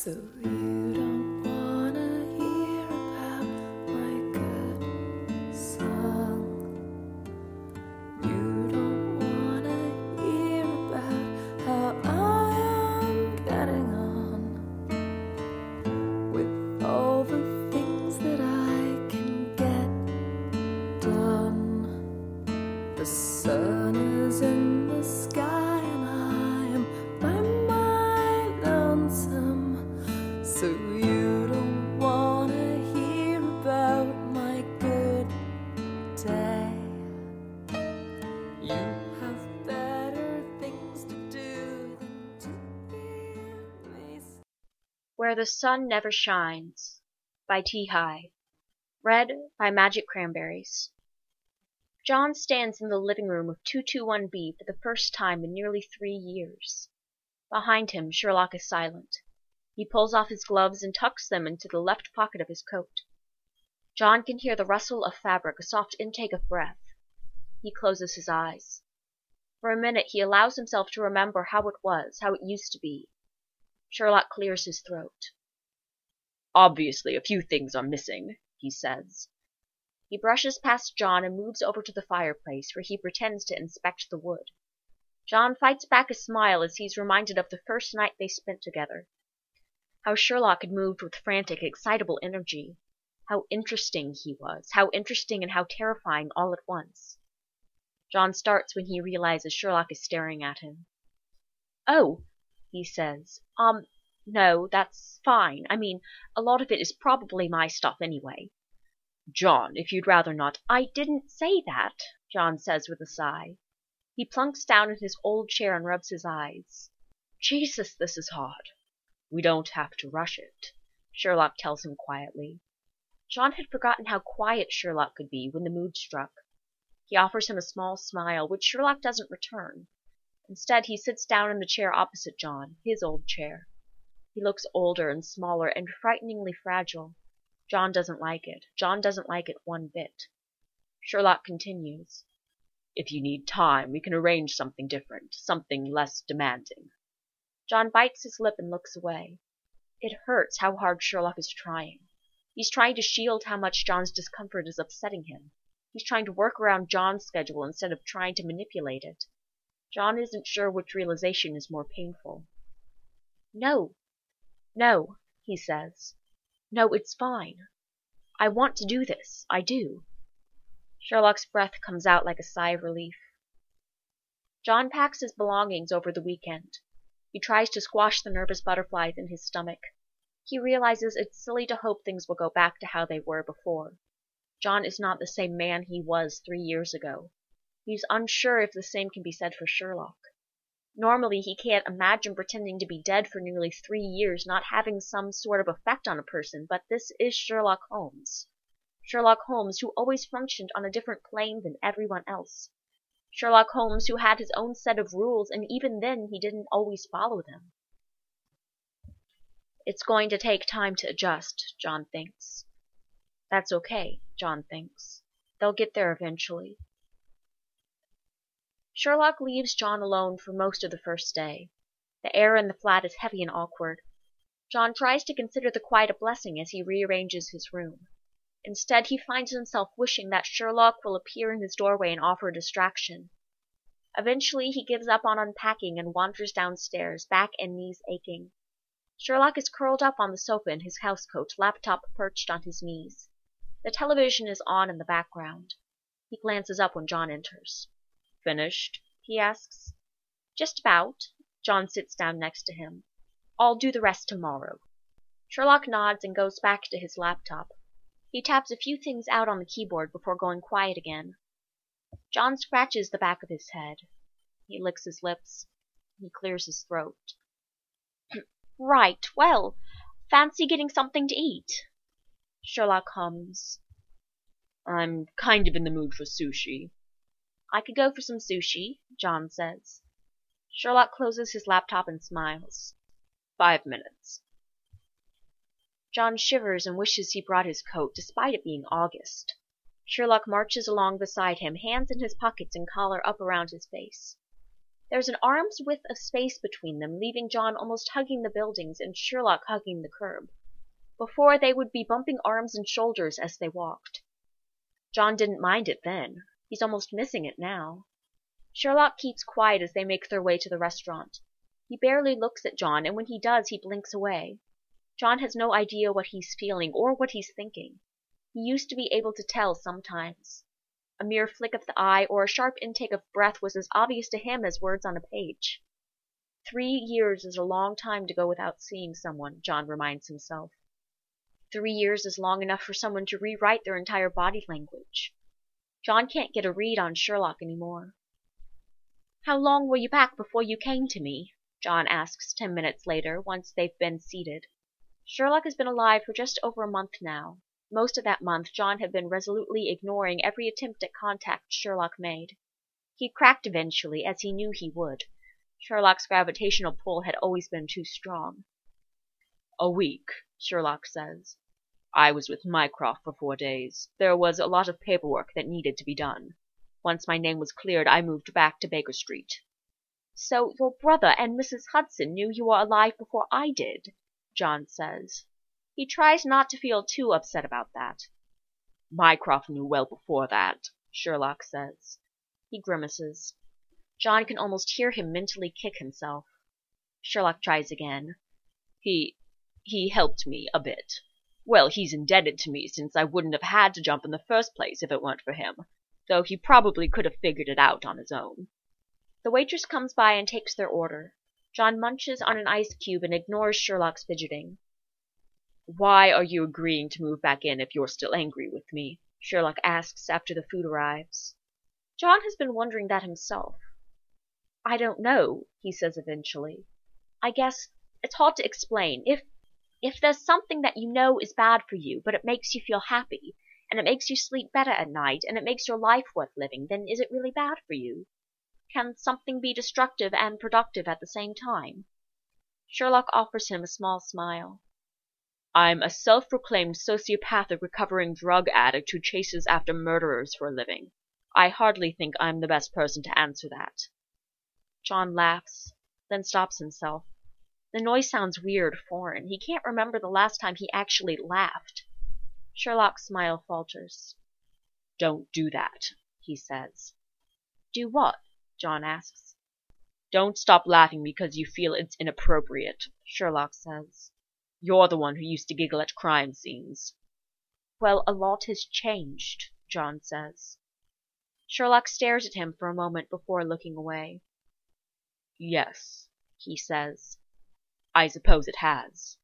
So you don't wanna hear about my good song. You don't wanna hear about how I am getting on with all the things that I can get done. The sun is in the sky and I am by my lonesome. So you don't wanna hear about my good day. You have better things to do than to hear me. Where the Sun Never Shines by T. High. Read by Magic Cranberries. John stands in the living room of 221B for the first time in nearly 3 years. Behind him, Sherlock is silent. He pulls off his gloves and tucks them into the left pocket of his coat. John can hear the rustle of fabric, a soft intake of breath. He closes his eyes. For a minute he allows himself to remember how it was, how it used to be. Sherlock clears his throat. Obviously, a few things are missing, he says. He brushes past John and moves over to the fireplace, where he pretends to inspect the wood. John fights back a smile as he's reminded of the first night they spent together. How Sherlock had moved with frantic, excitable energy. How interesting he was, how interesting and how terrifying all at once. John starts when he realizes Sherlock is staring at him. Oh, he says. No, that's fine. I mean, a lot of it is probably my stuff anyway. John, if you'd rather not. I didn't say that, John says with a sigh. He plunks down in his old chair and rubs his eyes. Jesus, this is hard. We don't have to rush it, Sherlock tells him quietly. John had forgotten how quiet Sherlock could be when the mood struck. He offers him a small smile, which Sherlock doesn't return. Instead, he sits down in the chair opposite John, his old chair. He looks older and smaller and frighteningly fragile. John doesn't like it. John doesn't like it one bit. Sherlock continues. If you need time, we can arrange something different, something less demanding. John bites his lip and looks away. It hurts how hard Sherlock is trying. He's trying to shield how much John's discomfort is upsetting him. He's trying to work around John's schedule instead of trying to manipulate it. John isn't sure which realization is more painful. No, he says. No, it's fine. I want to do this. I do. Sherlock's breath comes out like a sigh of relief. John packs his belongings over the weekend. He tries to squash the nervous butterflies in his stomach. He realizes it's silly to hope things will go back to how they were before. John is not the same man he was 3 years ago. He's unsure if the same can be said for Sherlock. Normally, he can't imagine pretending to be dead for nearly 3 years not having some sort of effect on a person, but this is Sherlock Holmes. Sherlock Holmes, who always functioned on a different plane than everyone else. Sherlock Holmes, who had his own set of rules, and even then he didn't always follow them. It's going to take time to adjust, John thinks. That's okay, John thinks. They'll get there eventually. Sherlock leaves John alone for most of the first day. The air in the flat is heavy and awkward. John tries to consider the quiet a blessing as he rearranges his room. Instead, he finds himself wishing that Sherlock will appear in his doorway and offer a distraction. Eventually, he gives up on unpacking and wanders downstairs, back and knees aching. Sherlock is curled up on the sofa in his housecoat, laptop perched on his knees. The television is on in the background. He glances up when John enters. Finished? He asks. Just about. John sits down next to him. I'll do the rest tomorrow. Sherlock nods and goes back to his laptop. He taps a few things out on the keyboard before going quiet again. John scratches the back of his head. He licks his lips. He clears his throat. Right, well, fancy getting something to eat. Sherlock hums. I'm kind of in the mood for sushi. I could go for some sushi, John says. Sherlock closes his laptop and smiles. 5 minutes. John shivers and wishes he brought his coat, despite it being August. Sherlock marches along beside him, hands in his pockets and collar up around his face. There's an arm's width of space between them, leaving John almost hugging the buildings and Sherlock hugging the curb. Before, they would be bumping arms and shoulders as they walked. John didn't mind it then. He's almost missing it now. Sherlock keeps quiet as they make their way to the restaurant. He barely looks at John, and when he does, he blinks away. John has no idea what he's feeling or what he's thinking. He used to be able to tell sometimes. A mere flick of the eye or a sharp intake of breath was as obvious to him as words on a page. 3 years is a long time to go without seeing someone, John reminds himself. 3 years is long enough for someone to rewrite their entire body language. John can't get a read on Sherlock anymore. "How long were you back before you came to me?" John asks 10 minutes later, once they've been seated. Sherlock has been alive for just over a month now. Most of that month, John had been resolutely ignoring every attempt at contact Sherlock made. He cracked eventually, as he knew he would. Sherlock's gravitational pull had always been too strong. "A week," Sherlock says. "I was with Mycroft for 4 days. There was a lot of paperwork that needed to be done. Once my name was cleared, I moved back to Baker Street." "So your brother and Mrs. Hudson knew you were alive before I did," John says. He tries not to feel too upset about that. "Mycroft knew well before that," Sherlock says. He grimaces. John can almost hear him mentally kick himself. Sherlock tries again. He helped me a bit. Well, he's indebted to me since I wouldn't have had to jump in the first place if it weren't for him, though he probably could have figured it out on his own." The waitress comes by and takes their order. John munches on an ice cube and ignores Sherlock's fidgeting. "Why are you agreeing to move back in if you're still angry with me?" Sherlock asks after the food arrives. John has been wondering that himself. "I don't know," he says eventually. "I guess it's hard to explain. If there's something that you know is bad for you, but it makes you feel happy, and it makes you sleep better at night, and it makes your life worth living, then is it really bad for you? Can something be destructive and productive at the same time?" Sherlock offers him a small smile. "I'm a self-proclaimed sociopathic recovering drug addict who chases after murderers for a living. I hardly think I'm the best person to answer that." John laughs, then stops himself. The noise sounds weird, foreign. He can't remember the last time he actually laughed. Sherlock's smile falters. "Don't do that," he says. "Do what?" John asks. "Don't stop laughing because you feel it's inappropriate," Sherlock says. "You're the one who used to giggle at crime scenes." "Well, a lot has changed," John says. Sherlock stares at him for a moment before looking away. "Yes," he says. "I suppose it has."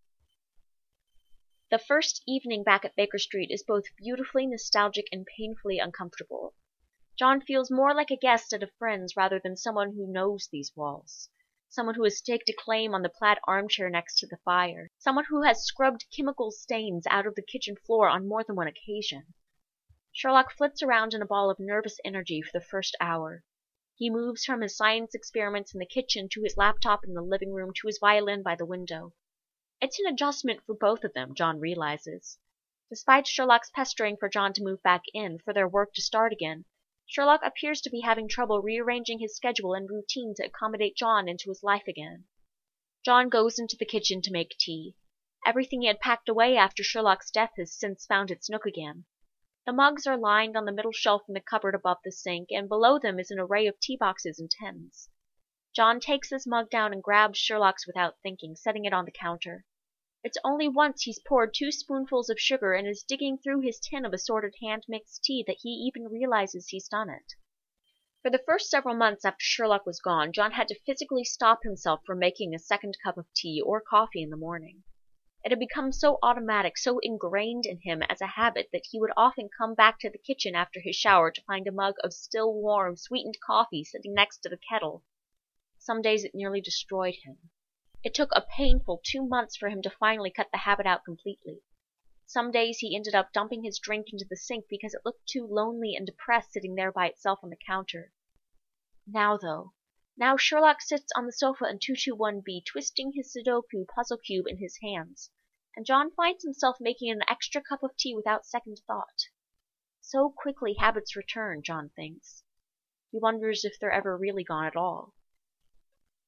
The first evening back at Baker Street is both beautifully nostalgic and painfully uncomfortable. John feels more like a guest at a friend's rather than someone who knows these walls. Someone who has staked a claim on the plaid armchair next to the fire. Someone who has scrubbed chemical stains out of the kitchen floor on more than one occasion. Sherlock flits around in a ball of nervous energy for the first hour. He moves from his science experiments in the kitchen to his laptop in the living room to his violin by the window. It's an adjustment for both of them, John realizes. Despite Sherlock's pestering for John to move back in, for their work to start again, Sherlock appears to be having trouble rearranging his schedule and routine to accommodate John into his life again. John goes into the kitchen to make tea. Everything he had packed away after Sherlock's death has since found its nook again. The mugs are lined on the middle shelf in the cupboard above the sink, and below them is an array of tea boxes and tins. John takes his mug down and grabs Sherlock's without thinking, setting it on the counter. It's only once he's poured 2 spoonfuls of sugar and is digging through his tin of assorted hand-mixed tea that he even realizes he's done it. For the first several months after Sherlock was gone, John had to physically stop himself from making a second cup of tea or coffee in the morning. It had become so automatic, so ingrained in him as a habit that he would often come back to the kitchen after his shower to find a mug of still warm, sweetened coffee sitting next to the kettle. Some days it nearly destroyed him. It took a painful 2 months for him to finally cut the habit out completely. Some days he ended up dumping his drink into the sink because it looked too lonely and depressed sitting there by itself on the counter. Now Sherlock sits on the sofa in 221B, twisting his Sudoku puzzle cube in his hands, and John finds himself making an extra cup of tea without second thought. So quickly habits return, John thinks. He wonders if they're ever really gone at all.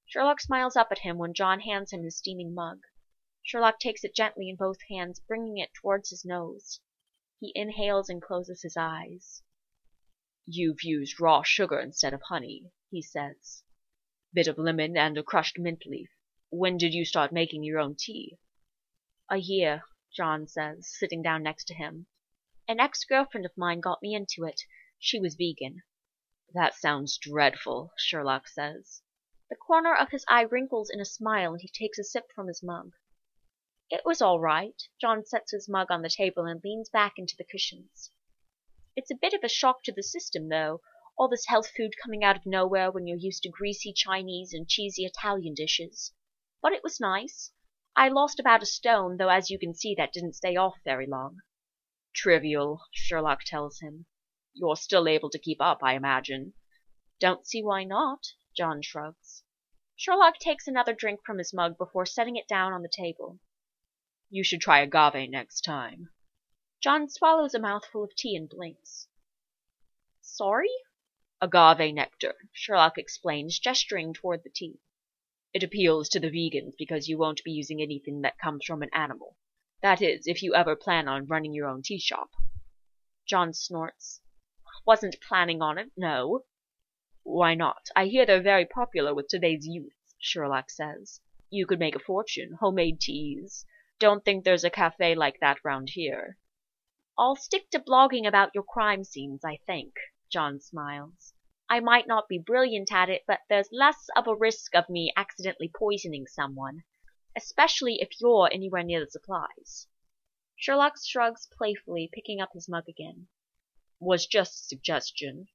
Sherlock smiles up at him when John hands him his steaming mug. Sherlock takes it gently in both hands, bringing it towards his nose. He inhales and closes his eyes. "You've used raw sugar instead of honey," he says. "Bit of lemon and a crushed mint leaf. When did you start making your own tea?" "A year," John says, sitting down next to him. "An ex-girlfriend of mine got me into it. She was vegan." "That sounds dreadful," Sherlock says. The corner of his eye wrinkles in a smile and he takes a sip from his mug. "It was all right." John sets his mug on the table and leans back into the cushions. "It's a bit of a shock to the system, though, all this health food coming out of nowhere when you're used to greasy Chinese and cheesy Italian dishes. But it was nice. I lost about a stone, though as you can see that didn't stay off very long." "Trivial," Sherlock tells him. "You're still able to keep up, I imagine." "Don't see why not," John shrugs. Sherlock takes another drink from his mug before setting it down on the table. "You should try agave next time." John swallows a mouthful of tea and blinks. "Sorry?" "Agave nectar," Sherlock explains, gesturing toward the tea. "It appeals to the vegans because you won't be using anything that comes from an animal. That is, if you ever plan on running your own tea shop." John snorts. "Wasn't planning on it, no." "Why not? I hear they're very popular with today's youth," Sherlock says. "You could make a fortune. Homemade teas. Don't think there's a cafe like that round here." "I'll stick to blogging about your crime scenes, I think," John smiles. "I might not be brilliant at it, but there's less of a risk of me accidentally poisoning someone, especially if you're anywhere near the supplies." Sherlock shrugs playfully, picking up his mug again. "Was just a suggestion."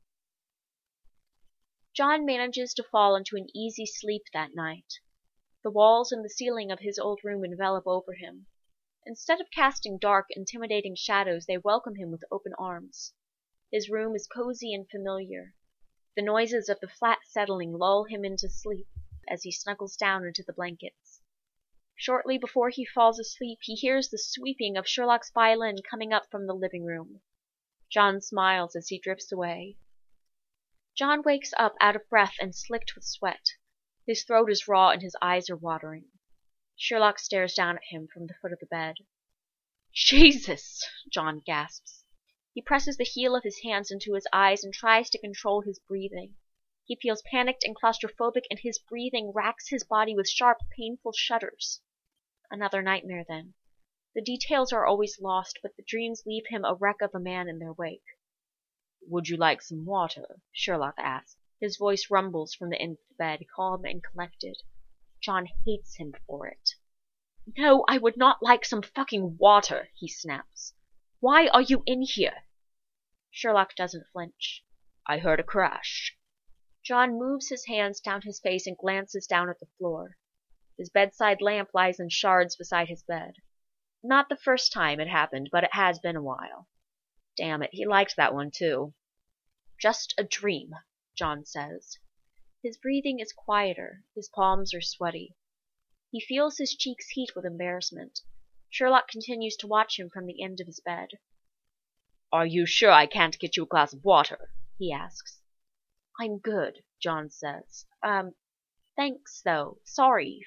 John manages to fall into an easy sleep that night. The walls and the ceiling of his old room envelop over him. Instead of casting dark, intimidating shadows, they welcome him with open arms. His room is cozy and familiar. The noises of the flat settling lull him into sleep as he snuggles down into the blankets. Shortly before he falls asleep, he hears the sweeping of Sherlock's violin coming up from the living room. John smiles as he drifts away. John wakes up out of breath and slicked with sweat. His throat is raw and his eyes are watering. Sherlock stares down at him from the foot of the bed. "Jesus!" John gasps. He presses the heel of his hands into his eyes and tries to control his breathing. He feels panicked and claustrophobic, and his breathing racks his body with sharp, painful shudders. Another nightmare, then. The details are always lost, but the dreams leave him a wreck of a man in their wake. "Would you like some water?" Sherlock asks. His voice rumbles from the end of the bed, calm and collected. John hates him for it. "No, I would not like some fucking water," he snaps. "Why are you in here?" Sherlock doesn't flinch. "I heard a crash." John moves his hands down his face and glances down at the floor. His bedside lamp lies in shards beside his bed. Not the first time it happened, but it has been a while. Damn it, he liked that one too. "Just a dream," John says. His breathing is quieter, his palms are sweaty. He feels his cheeks heat with embarrassment. Sherlock continues to watch him from the end of his bed. "Are you sure I can't get you a glass of water?" he asks. "I'm good," John says. Thanks, though. Sorry.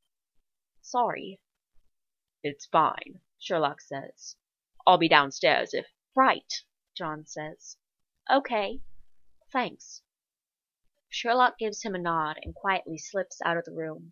"It's fine," Sherlock says. "I'll be downstairs if—" "Right," John says. "Okay. Thanks." Sherlock gives him a nod and quietly slips out of the room.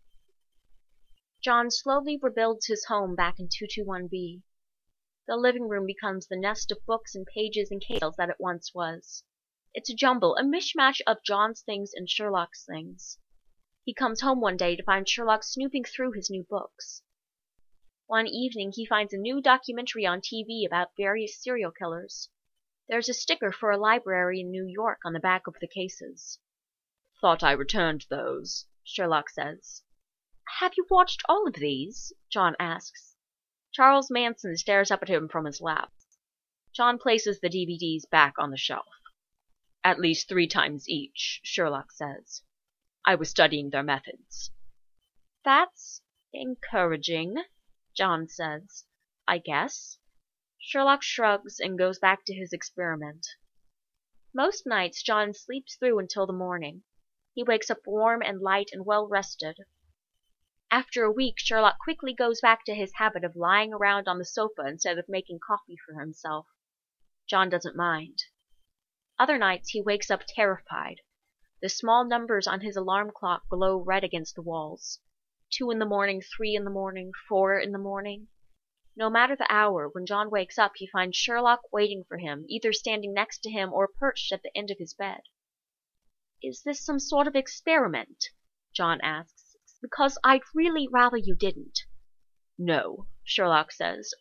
John slowly rebuilds his home back in 221B. The living room becomes the nest of books and pages and cases that it once was. It's a jumble, a mishmash of John's things and Sherlock's things. He comes home one day to find Sherlock snooping through his new books. One evening he finds a new documentary on TV about various serial killers. There's a sticker for a library in New York on the back of the cases. "Thought I returned those," Sherlock says. "Have you watched all of these?" John asks. Charles Manson stares up at him from his lap. John places the DVDs back on the shelf. "At least 3 times each," Sherlock says. "I was studying their methods." "That's encouraging," John says. "I guess." Sherlock shrugs and goes back to his experiment. Most nights John sleeps through until the morning. He wakes up warm and light and well-rested. After a week, Sherlock quickly goes back to his habit of lying around on the sofa instead of making coffee for himself. John doesn't mind. Other nights he wakes up terrified. The small numbers on his alarm clock glow red against the walls. 2 in the morning, 3 in the morning, 4 in the morning. No matter the hour, when John wakes up, he finds Sherlock waiting for him, either standing next to him or perched at the end of his bed. "Is this some sort of experiment?" John asks, "because I'd really rather you didn't." "No," Sherlock says.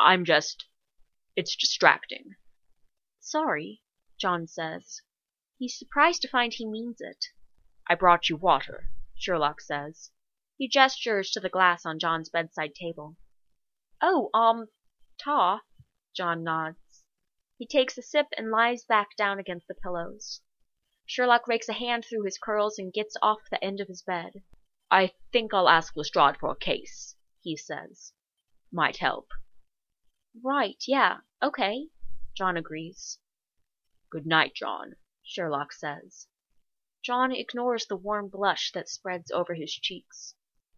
It's distracting." "Sorry," John says. He's surprised to find he means it. "I brought you water," Sherlock says. He gestures to the glass on John's bedside table. "Oh, tar." John nods. He takes a sip and lies back down against the pillows. Sherlock rakes a hand through his curls and gets off the end of his bed. "I think I'll ask Lestrade for a case," he says. "Might help." "Right, yeah, okay," John agrees. "Good night, John," Sherlock says. John ignores the warm blush that spreads over his cheeks.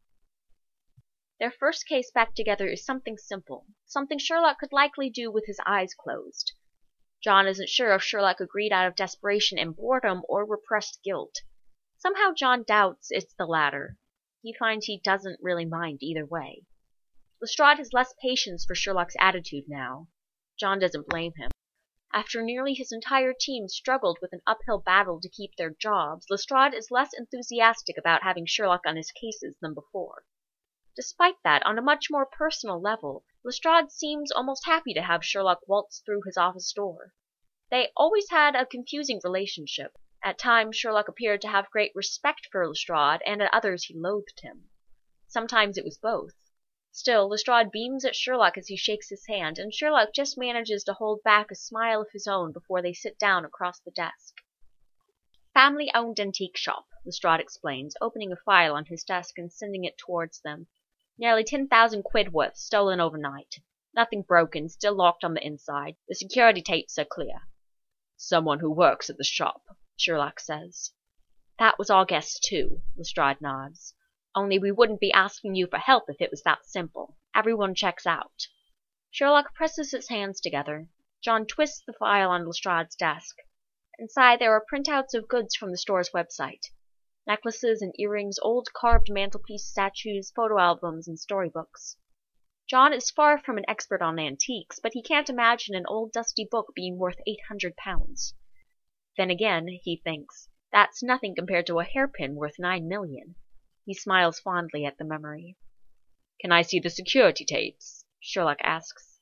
Their first case back together is something simple, something Sherlock could likely do with his eyes closed. John isn't sure if Sherlock agreed out of desperation and boredom or repressed guilt. Somehow John doubts it's the latter. He finds he doesn't really mind either way. Lestrade has less patience for Sherlock's attitude now. John doesn't blame him. After nearly his entire team struggled with an uphill battle to keep their jobs, Lestrade is less enthusiastic about having Sherlock on his cases than before. Despite that, on a much more personal level, Lestrade seems almost happy to have Sherlock waltz through his office door. They always had a confusing relationship. At times Sherlock appeared to have great respect for Lestrade, and at others he loathed him. Sometimes it was both. Still, Lestrade beams at Sherlock as he shakes his hand, and Sherlock just manages to hold back a smile of his own before they sit down across the desk. "Family-owned antique shop," Lestrade explains, opening a file on his desk and sending it towards them. "Nearly 10,000 quid worth, stolen overnight. Nothing broken, still locked on the inside. The security tapes are clear." "Someone who works at the shop," Sherlock says. "That was our guess too," Lestrade nods. "Only we wouldn't be asking you for help if it was that simple. Everyone checks out." Sherlock presses his hands together. John twists the file on Lestrade's desk. Inside there are printouts of goods from the store's website. Necklaces and earrings, old carved mantelpiece statues, photo albums, and storybooks. John is far from an expert on antiques, but he can't imagine an old dusty book being worth £800. Then again, he thinks, that's nothing compared to a hairpin worth 9 million. He smiles fondly at the memory. "Can I see the security tapes?" Sherlock asks.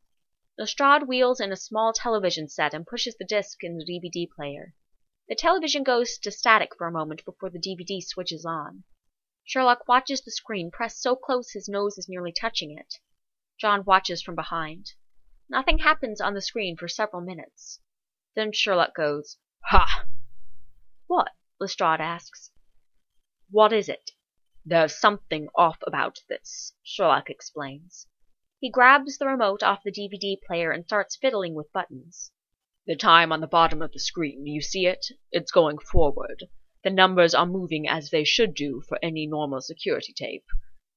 Lestrade wheels in a small television set and pushes the disc in the DVD player. The television goes to static for a moment before the DVD switches on. Sherlock watches the screen pressed so close his nose is nearly touching it. John watches from behind. Nothing happens on the screen for several minutes. Then Sherlock goes, "Ha!" "What?" Lestrade asks. "What is it?" "There's something off about this," Sherlock explains. He grabs the remote off the DVD player and starts fiddling with buttons. "The time on the bottom of the screen, you see it? It's going forward. The numbers are moving as they should do for any normal security tape."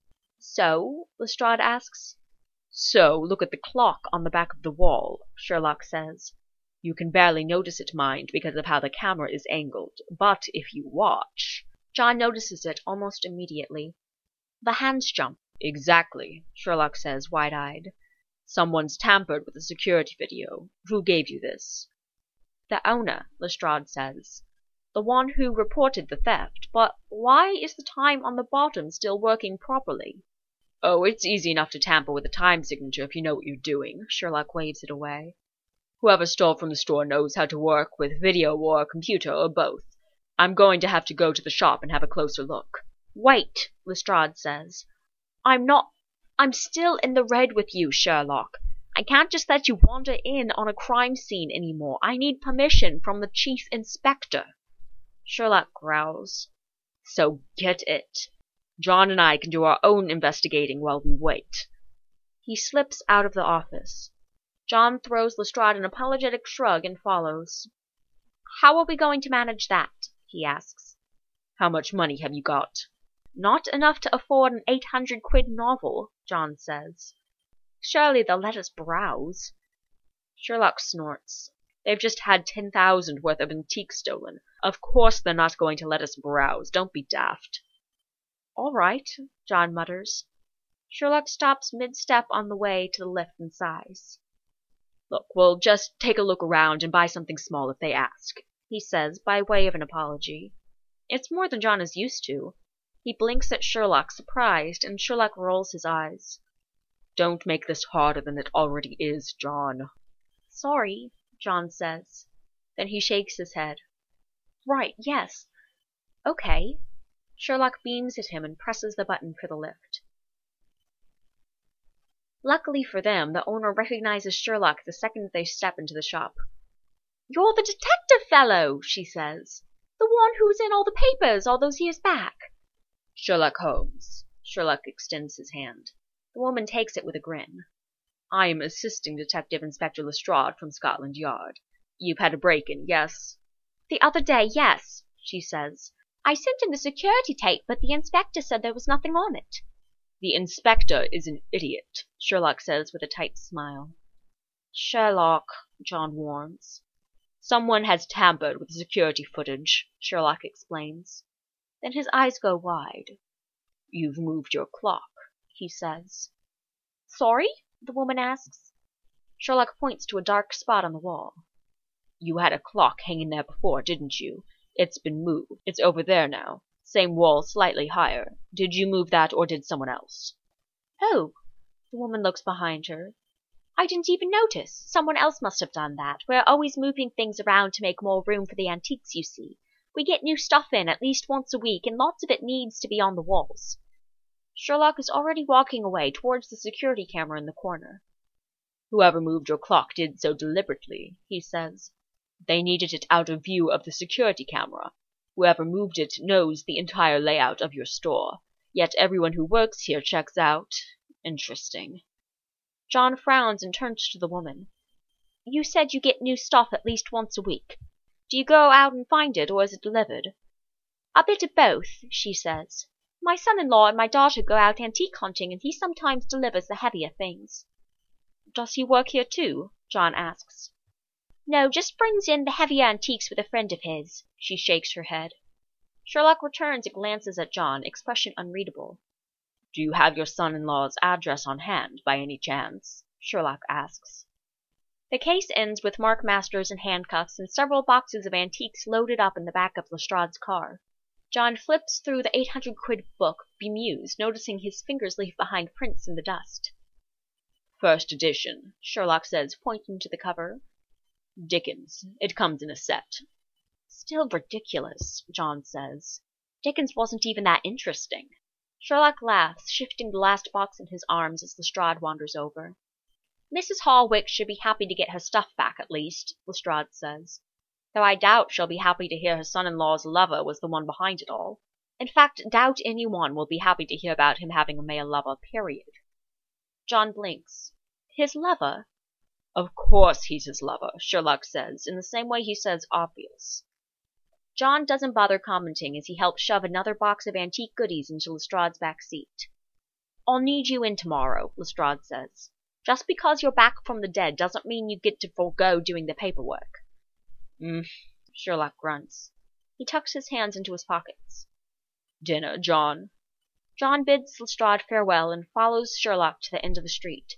"So?" Lestrade asks. "So, look at the clock on the back of the wall," Sherlock says. "You can barely notice it, mind, because of how the camera is angled. But if you watch—" John notices it almost immediately. The hands jump. "Exactly," Sherlock says, wide-eyed. "Someone's tampered with the security video. Who gave you this?" "The owner," Lestrade says. "The one who reported the theft. But why is the time on the bottom still working properly?" "Oh, it's easy enough to tamper with a time signature if you know what you're doing," Sherlock waves it away. "Whoever stole from the store knows how to work with video or a computer or both. I'm going to have to go to the shop and have a closer look." "Wait," Lestrade says. I'm still in the red with you, Sherlock. I can't just let you wander in on a crime scene anymore. I need permission from the chief inspector." Sherlock growls. "So get it. John and I can do our own investigating while we wait." He slips out of the office. John throws Lestrade an apologetic shrug and follows. "How are we going to manage that?" he asks. How much money have you got? Not enough to afford an 800 quid novel, John says. Surely they'll let us browse. Sherlock snorts. They've just had 10,000 worth of antiques stolen. Of course they're not going to let us browse. Don't be daft. All right, John mutters. Sherlock stops mid-step on the way to the lift and sighs. Look, we'll just take a look around and buy something small if they ask, he says by way of an apology. It's more than John is used to. He blinks at Sherlock, surprised, and Sherlock rolls his eyes. Don't make this harder than it already is, John. Sorry, John says. Then he shakes his head. Right, yes. Okay. Sherlock beams at him and presses the button for the lift. Luckily for them, the owner recognizes Sherlock the second they step into the shop. You're the detective fellow, she says. The one who's in all the papers all those years back. Sherlock Holmes. Sherlock extends his hand. The woman takes it with a grin. I am Assisting Detective Inspector Lestrade from Scotland Yard. You've had a break-in, yes? The other day, yes, she says. I sent in the security tape, but the inspector said there was nothing on it. The inspector is an idiot, Sherlock says with a tight smile. Sherlock, John warns. Someone has tampered with the security footage, Sherlock explains. Then his eyes go wide. You've moved your clock, he says. Sorry? The woman asks. Sherlock points to a dark spot on the wall. You had a clock hanging there before, didn't you? It's been moved. It's over there now. Same wall, slightly higher. Did you move that, or did someone else? Oh. The woman looks behind her. I didn't even notice. Someone else must have done that. We're always moving things around to make more room for the antiques, you see. We get new stuff in at least once a week, and lots of it needs to be on the walls. Sherlock is already walking away towards the security camera in the corner. Whoever moved your clock did so deliberately, he says. They needed it out of view of the security camera. Whoever moved it knows the entire layout of your store. Yet everyone who works here checks out. Interesting. John frowns and turns to the woman. You said you get new stuff at least once a week. Do you go out and find it, or is it delivered? A bit of both, she says. My son-in-law and my daughter go out antique hunting, and he sometimes delivers the heavier things. Does he work here too? John asks. No, just brings in the heavier antiques with a friend of his. She shakes her head. Sherlock returns and glances at John, expression unreadable. Do you have your son-in-law's address on hand, by any chance? Sherlock asks. The case ends with Mark Masters in handcuffs and several boxes of antiques loaded up in the back of Lestrade's car. John flips through the 800 quid book, bemused, noticing his fingers leave behind prints in the dust. First edition, Sherlock says, pointing to the cover. Dickens. It comes in a set. Still ridiculous, John says. Dickens wasn't even that interesting. Sherlock laughs, shifting the last box in his arms as Lestrade wanders over. Mrs. Hallwicks should be happy to get her stuff back, at least, Lestrade says. Though I doubt she'll be happy to hear her son-in-law's lover was the one behind it all. In fact, doubt anyone will be happy to hear about him having a male lover, period. John blinks. His lover? Of course he's his lover, Sherlock says, in the same way he says obvious. John doesn't bother commenting as he helps shove another box of antique goodies into Lestrade's back seat. I'll need you in tomorrow, Lestrade says. Just because you're back from the dead doesn't mean you get to forego doing the paperwork. Sherlock grunts. He tucks his hands into his pockets. Dinner, John. John bids Lestrade farewell and follows Sherlock to the end of the street.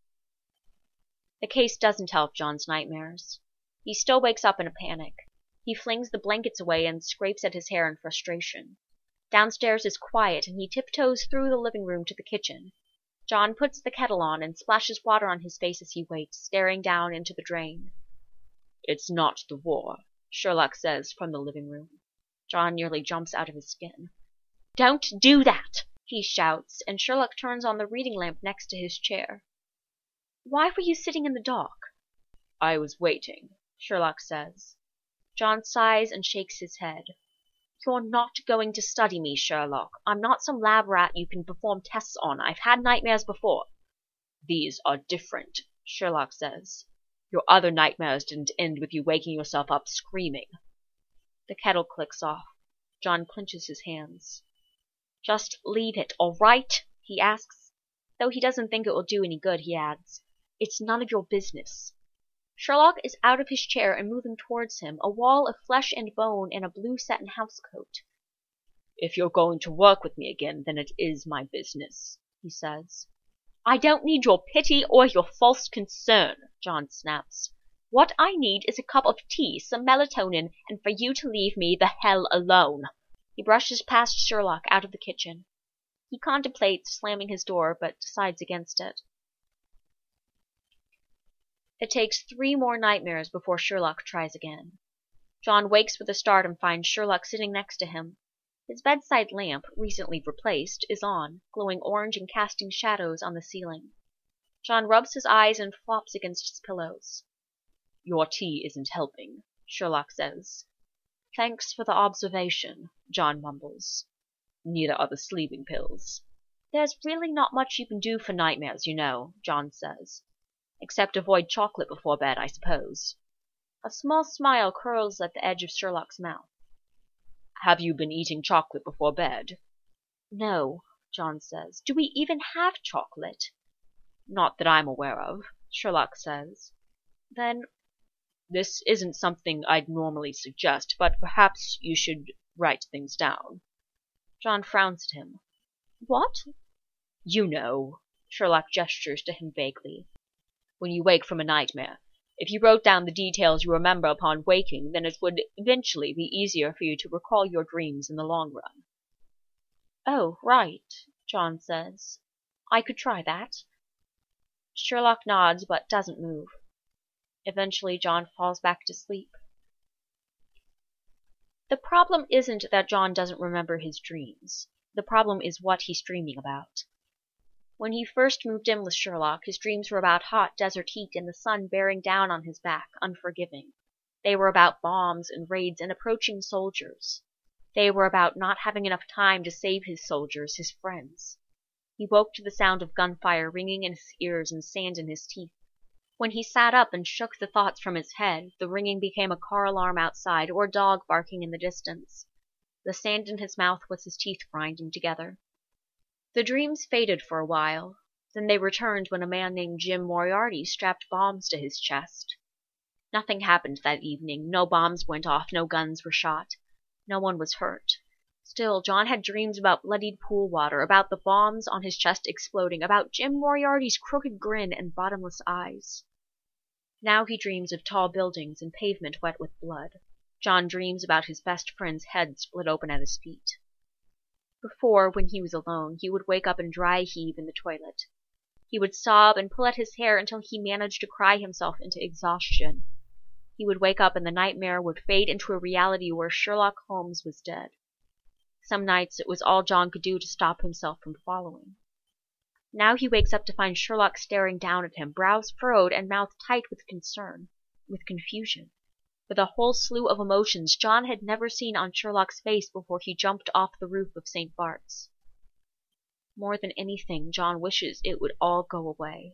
The case doesn't help John's nightmares. He still wakes up in a panic. He flings the blankets away and scrapes at his hair in frustration. Downstairs is quiet, and he tiptoes through the living room to the kitchen. John puts the kettle on and splashes water on his face as he waits, staring down into the drain. It's not the war, Sherlock says from the living room. John nearly jumps out of his skin. Don't do that, he shouts, and Sherlock turns on the reading lamp next to his chair. Why were you sitting in the dark? I was waiting, Sherlock says. John sighs and shakes his head. You're not going to study me, Sherlock. I'm not some lab rat you can perform tests on. I've had nightmares before. These are different, Sherlock says. Your other nightmares didn't end with you waking yourself up screaming. The kettle clicks off. John clenches his hands. Just leave it, all right? He asks. Though he doesn't think it will do any good, he adds, it's none of your business. Sherlock is out of his chair and moving towards him, a wall of flesh and bone in a blue satin housecoat. If you're going to work with me again, then it is my business, he says. I don't need your pity or your false concern, John snaps. What I need is a cup of tea, some melatonin, and for you to leave me the hell alone. He brushes past Sherlock out of the kitchen. He contemplates slamming his door, but decides against it. It takes 3 more nightmares before Sherlock tries again. John wakes with a start and finds Sherlock sitting next to him. His bedside lamp, recently replaced, is on, glowing orange and casting shadows on the ceiling. John rubs his eyes and flops against his pillows. Your tea isn't helping, Sherlock says. Thanks for the observation, John mumbles. Neither are the sleeping pills. There's really not much you can do for nightmares, you know, John says. Except avoid chocolate before bed, I suppose. A small smile curls at the edge of Sherlock's mouth. Have you been eating chocolate before bed? No, John says. Do we even have chocolate? Not that I'm aware of, Sherlock says. Then this isn't something I'd normally suggest, but perhaps you should write things down. John frowns at him. What? You know, Sherlock gestures to him vaguely. When you wake from a nightmare, if you wrote down the details you remember upon waking, then it would eventually be easier for you to recall your dreams in the long run. Oh, right, John says. I could try that. Sherlock nods but doesn't move. Eventually, John falls back to sleep. The problem isn't that John doesn't remember his dreams. The problem is what he's dreaming about. When he first moved in with Sherlock, his dreams were about hot desert heat and the sun bearing down on his back, unforgiving. They were about bombs and raids and approaching soldiers. They were about not having enough time to save his soldiers, his friends. He woke to the sound of gunfire ringing in his ears and sand in his teeth. When he sat up and shook the thoughts from his head, the ringing became a car alarm outside or a dog barking in the distance. The sand in his mouth was his teeth grinding together. The dreams faded for a while. Then they returned when a man named Jim Moriarty strapped bombs to his chest. Nothing happened that evening. No bombs went off, no guns were shot. No one was hurt. Still, John had dreams about bloodied pool water, about the bombs on his chest exploding, about Jim Moriarty's crooked grin and bottomless eyes. Now he dreams of tall buildings and pavement wet with blood. John dreams about his best friend's head split open at his feet. Before, when he was alone, he would wake up and dry heave in the toilet. He would sob and pull at his hair until he managed to cry himself into exhaustion. He would wake up and the nightmare would fade into a reality where Sherlock Holmes was dead. Some nights it was all John could do to stop himself from following. Now he wakes up to find Sherlock staring down at him, brows furrowed and mouth tight with concern, with confusion. With a whole slew of emotions John had never seen on Sherlock's face before he jumped off the roof of St. Bart's. More than anything, John wishes it would all go away.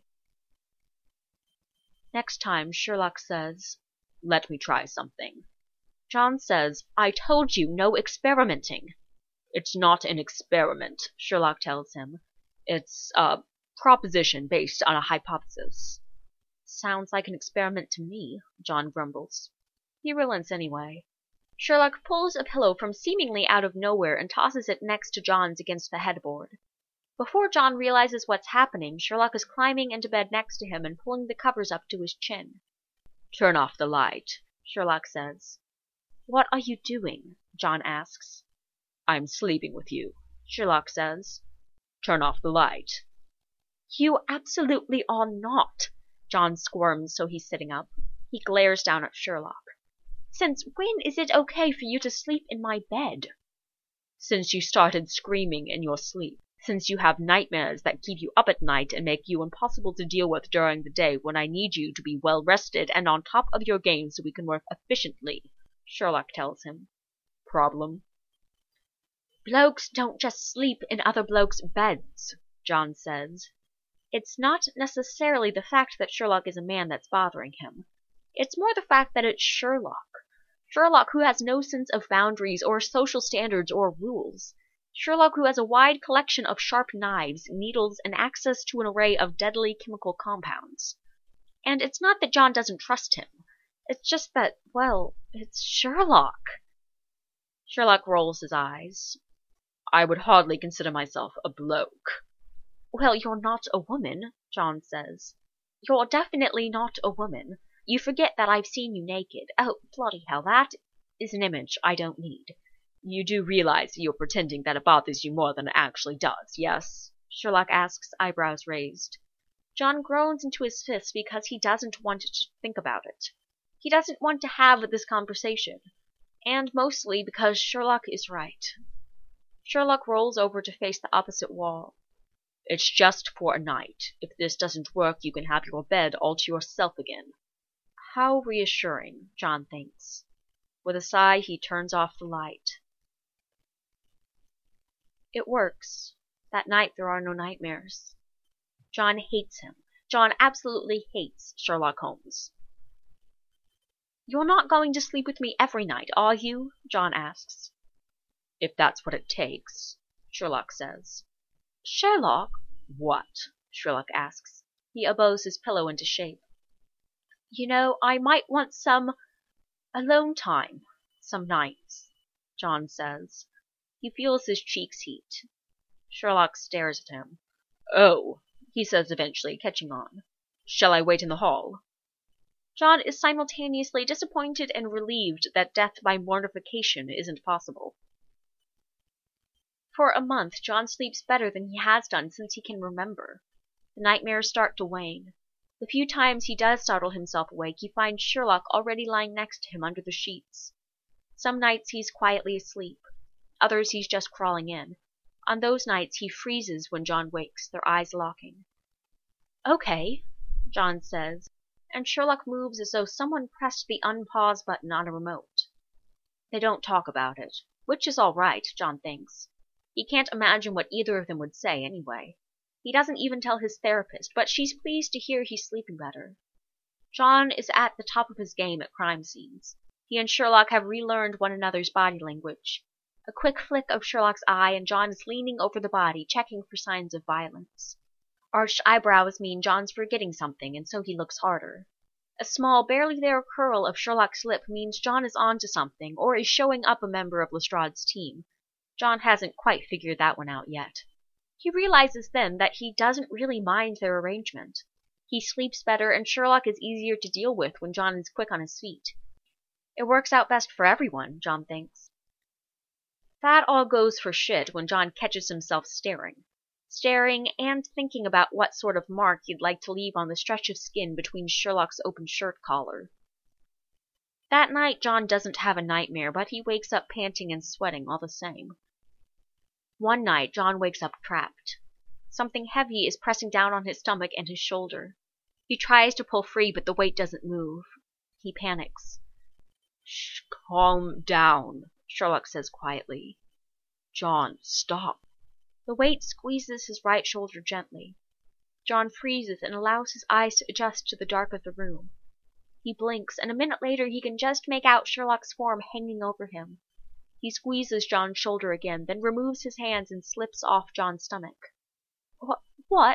Next time, Sherlock says, "Let me try something." John says, "I told you, no experimenting." "It's not an experiment," Sherlock tells him. "It's a proposition based on a hypothesis." "Sounds like an experiment to me," John grumbles. He relents anyway. Sherlock pulls a pillow from seemingly out of nowhere and tosses it next to John's against the headboard. Before John realizes what's happening, Sherlock is climbing into bed next to him and pulling the covers up to his chin. "Turn off the light," Sherlock says. "What are you doing?" John asks. "I'm sleeping with you," Sherlock says. "Turn off the light." "You absolutely are not." John squirms, so he's sitting up. He glares down at Sherlock. "Since when is it okay for you to sleep in my bed?" "Since you started screaming in your sleep. Since you have nightmares that keep you up at night and make you impossible to deal with during the day when I need you to be well rested and on top of your game so we can work efficiently," Sherlock tells him. "Problem?" "Blokes don't just sleep in other blokes' beds," John says. It's not necessarily the fact that Sherlock is a man that's bothering him. It's more the fact that it's Sherlock. Sherlock who has no sense of boundaries or social standards or rules. Sherlock who has a wide collection of sharp knives, needles, and access to an array of deadly chemical compounds. And it's not that John doesn't trust him. It's just that, well, it's Sherlock. Sherlock rolls his eyes. I would hardly consider myself a bloke. Well, you're not a woman, John says. You're definitely not a woman. You forget that I've seen you naked. Oh, bloody hell, that is an image I don't need. You do realize you're pretending that it bothers you more than it actually does, yes? Sherlock asks, eyebrows raised. John groans into his fists because he doesn't want to think about it. He doesn't want to have this conversation. And mostly because Sherlock is right. Sherlock rolls over to face the opposite wall. It's just for a night. If this doesn't work, you can have your bed all to yourself again. How reassuring, John thinks. With a sigh, he turns off the light. It works. That night there are no nightmares. John hates him. John absolutely hates Sherlock Holmes. You're not going to sleep with me every night, are you? John asks. If that's what it takes, Sherlock says. Sherlock? What? Sherlock asks. He elbows his pillow into shape. You know, I might want some alone time, some nights, John says. He feels his cheeks heat. Sherlock stares at him. Oh, he says eventually, catching on. Shall I wait in the hall? John is simultaneously disappointed and relieved that death by mortification isn't possible. For a month, John sleeps better than he has done since he can remember. The nightmares start to wane. The few times he does startle himself awake, he finds Sherlock already lying next to him under the sheets. Some nights he's quietly asleep. Others he's just crawling in. On those nights he freezes when John wakes, their eyes locking. Okay, John says, and Sherlock moves as though someone pressed the unpause button on a remote. They don't talk about it, which is all right, John thinks. He can't imagine what either of them would say anyway. He doesn't even tell his therapist, but she's pleased to hear he's sleeping better. John is at the top of his game at crime scenes. He and Sherlock have relearned one another's body language. A quick flick of Sherlock's eye and John is leaning over the body, checking for signs of violence. Arched eyebrows mean John's forgetting something, and so he looks harder. A small, barely there curl of Sherlock's lip means John is on to something, or is showing up a member of Lestrade's team. John hasn't quite figured that one out yet. He realizes then that he doesn't really mind their arrangement. He sleeps better, and Sherlock is easier to deal with when John is quick on his feet. It works out best for everyone, John thinks. That all goes for shit when John catches himself staring and thinking about what sort of mark he'd like to leave on the stretch of skin between Sherlock's open shirt collar. That night John doesn't have a nightmare, but he wakes up panting and sweating all the same. One night John wakes up trapped. Something heavy is pressing down on his stomach and his shoulder. He tries to pull free, but the weight doesn't move. He panics. Shh, calm down, Sherlock says quietly. John, stop. The weight squeezes his right shoulder gently. John freezes and allows his eyes to adjust to the dark of the room. He blinks, and a minute later he can just make out Sherlock's form hanging over him. He squeezes John's shoulder again, then removes his hands and slips off John's stomach. What?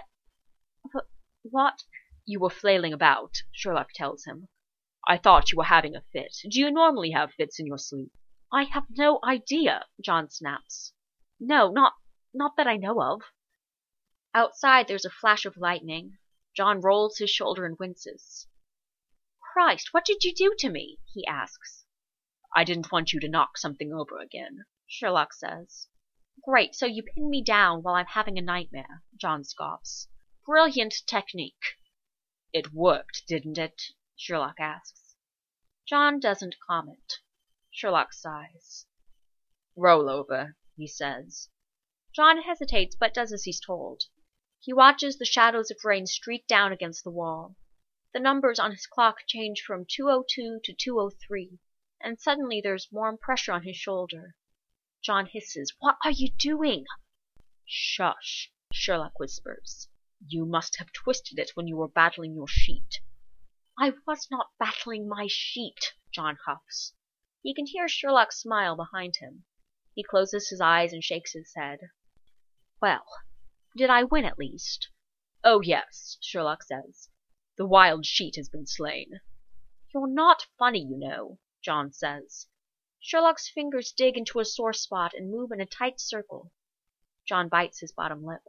You were flailing about, Sherlock tells him. I thought you were having a fit. Do you normally have fits in your sleep? I have no idea, John snaps. No, not that I know of. Outside there's a flash of lightning. John rolls his shoulder and winces. Christ, what did you do to me? He asks. I didn't want you to knock something over again, Sherlock says. Great, so you pin me down while I'm having a nightmare, John scoffs. Brilliant technique. It worked, didn't it? Sherlock asks. John doesn't comment. Sherlock sighs. Roll over, he says. John hesitates but does as he's told. He watches the shadows of rain streak down against the wall. The numbers on his clock change from 2:02 to 2:03, and suddenly there's warm pressure on his shoulder. John hisses, What are you doing? Shush, Sherlock whispers. You must have twisted it when you were battling your sheet. I was not battling my sheet, John huffs. He can hear Sherlock smile behind him. He closes his eyes and shakes his head. Well, did I win at least? Oh, yes, Sherlock says. The wild sheet has been slain. You're not funny, you know, John says. Sherlock's fingers dig into a sore spot and move in a tight circle. John bites his bottom lip.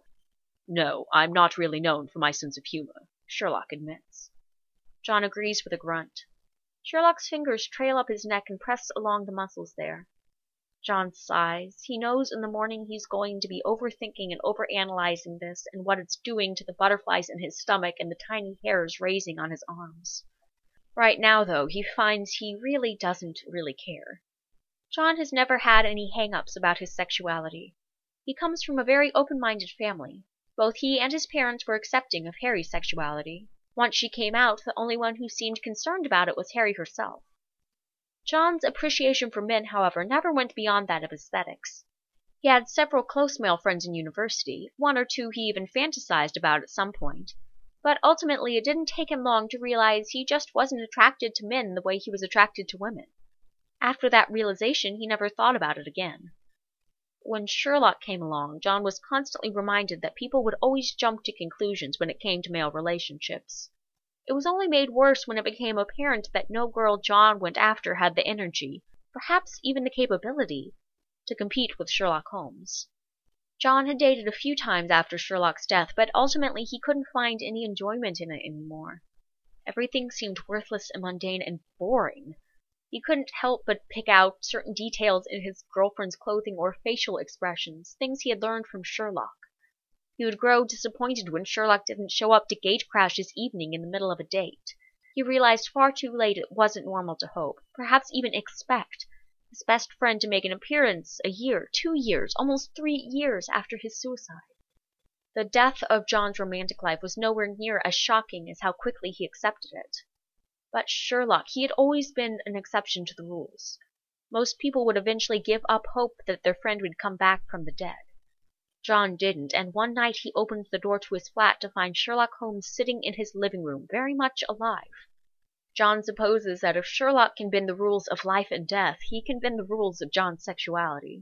No, I'm not really known for my sense of humor, Sherlock admits. John agrees with a grunt. Sherlock's fingers trail up his neck and press along the muscles there. John sighs. He knows in the morning he's going to be overthinking and overanalyzing this and what it's doing to the butterflies in his stomach and the tiny hairs raising on his arms. Right now, though, he finds he really doesn't care. John has never had any hang-ups about his sexuality. He comes from a very open-minded family. Both he and his parents were accepting of Harry's sexuality. Once she came out, the only one who seemed concerned about it was Harry herself. John's appreciation for men, however, never went beyond that of aesthetics. He had several close male friends in university, one or two he even fantasized about at some point, but ultimately it didn't take him long to realize he just wasn't attracted to men the way he was attracted to women. After that realization, he never thought about it again. When Sherlock came along, John was constantly reminded that people would always jump to conclusions when it came to male relationships. It was only made worse when it became apparent that no girl John went after had the energy, perhaps even the capability, to compete with Sherlock Holmes. John had dated a few times after Sherlock's death, but ultimately he couldn't find any enjoyment in it anymore. Everything seemed worthless and mundane and boring. He couldn't help but pick out certain details in his girlfriend's clothing or facial expressions, things he had learned from Sherlock. He would grow disappointed when Sherlock didn't show up to gatecrash his evening in the middle of a date. He realized far too late it wasn't normal to hope, perhaps even expect, his best friend to make an appearance a year, 2 years, almost 3 years after his suicide. The death of John's romantic life was nowhere near as shocking as how quickly he accepted it. But Sherlock, he had always been an exception to the rules. Most people would eventually give up hope that their friend would come back from the dead. John didn't, and one night he opened the door to his flat to find Sherlock Holmes sitting in his living room, very much alive. John supposes that if Sherlock can bend the rules of life and death, he can bend the rules of John's sexuality.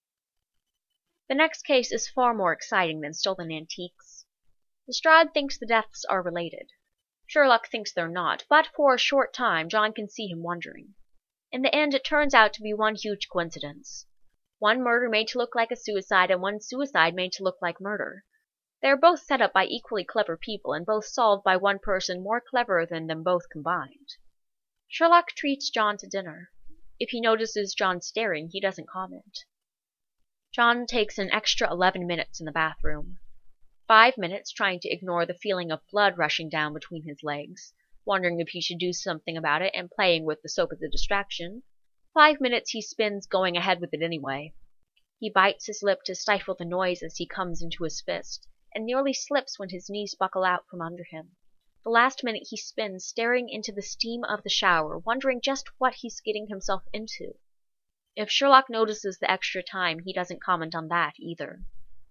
The next case is far more exciting than stolen antiques. Lestrade thinks the deaths are related. Sherlock thinks they're not, but for a short time John can see him wondering. In the end, it turns out to be one huge coincidence. One murder made to look like a suicide and one suicide made to look like murder. They are both set up by equally clever people and both solved by one person more clever than them both combined. Sherlock treats John to dinner. If he notices John staring, he doesn't comment. John takes an extra 11 minutes in the bathroom. 5 minutes trying to ignore the feeling of blood rushing down between his legs, wondering if he should do something about it and playing with the soap as a distraction. 5 minutes he spends going ahead with it anyway. He bites his lip to stifle the noise as he comes into his fist, and nearly slips when his knees buckle out from under him. The last minute he spends staring into the steam of the shower, wondering just what he's getting himself into. If Sherlock notices the extra time, he doesn't comment on that either.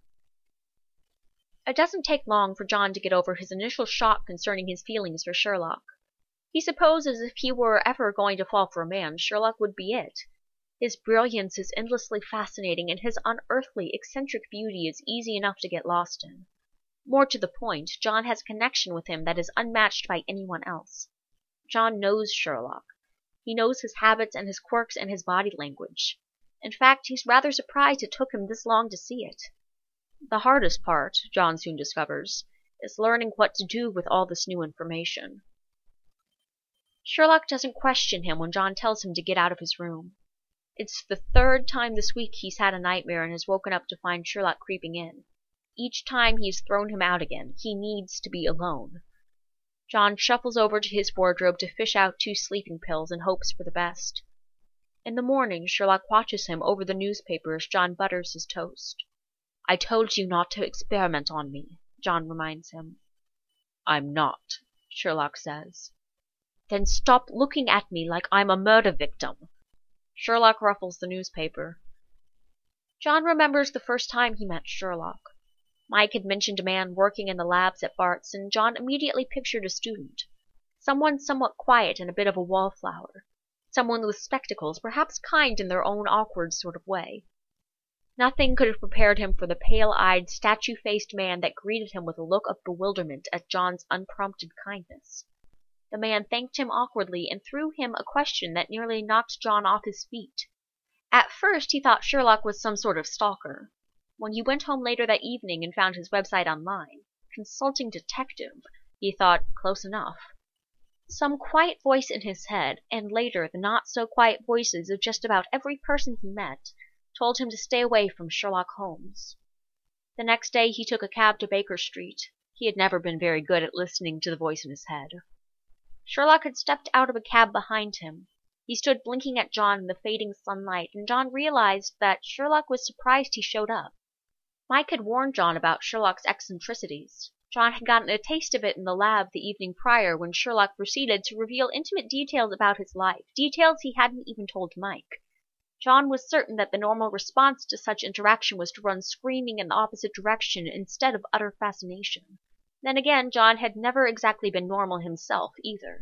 It doesn't take long for John to get over his initial shock concerning his feelings for Sherlock. He supposes if he were ever going to fall for a man, Sherlock would be it. His brilliance is endlessly fascinating, and his unearthly, eccentric beauty is easy enough to get lost in. More to the point, John has a connection with him that is unmatched by anyone else. John knows Sherlock. He knows his habits and his quirks and his body language. In fact, he's rather surprised it took him this long to see it. The hardest part, John soon discovers, is learning what to do with all this new information. Sherlock doesn't question him when John tells him to get out of his room. It's the 3rd time this week he's had a nightmare and has woken up to find Sherlock creeping in. Each time he's thrown him out again. He needs to be alone. John shuffles over to his wardrobe to fish out 2 sleeping pills and hopes for the best. In the morning, Sherlock watches him over the newspaper as John butters his toast. "I told you not to experiment on me," John reminds him. "I'm not," Sherlock says. "Then stop looking at me like I'm a murder victim." Sherlock ruffles the newspaper. John remembers the first time he met Sherlock. Mike had mentioned a man working in the labs at Bart's, and John immediately pictured a student. Someone somewhat quiet and a bit of a wallflower. someone with spectacles, perhaps kind in their own awkward sort of way. Nothing could have prepared him for the pale-eyed, statue-faced man that greeted him with a look of bewilderment at John's unprompted kindness. The man thanked him awkwardly and threw him a question that nearly knocked John off his feet. At first he thought Sherlock was some sort of stalker. When he went home later that evening and found his website online, consulting detective, he thought, close enough. Some quiet voice in his head, and later the not-so-quiet voices of just about every person he met, told him to stay away from Sherlock Holmes. The next day he took a cab to Baker Street. He had never been very good at listening to the voice in his head. Sherlock had stepped out of a cab behind him. He stood blinking at John in the fading sunlight, and John realized that Sherlock was surprised he showed up. Mike had warned John about Sherlock's eccentricities. John had gotten a taste of it in the lab the evening prior when Sherlock proceeded to reveal intimate details about his life, details he hadn't even told Mike. John was certain that the normal response to such interaction was to run screaming in the opposite direction instead of utter fascination. Then again, John had never exactly been normal himself, either.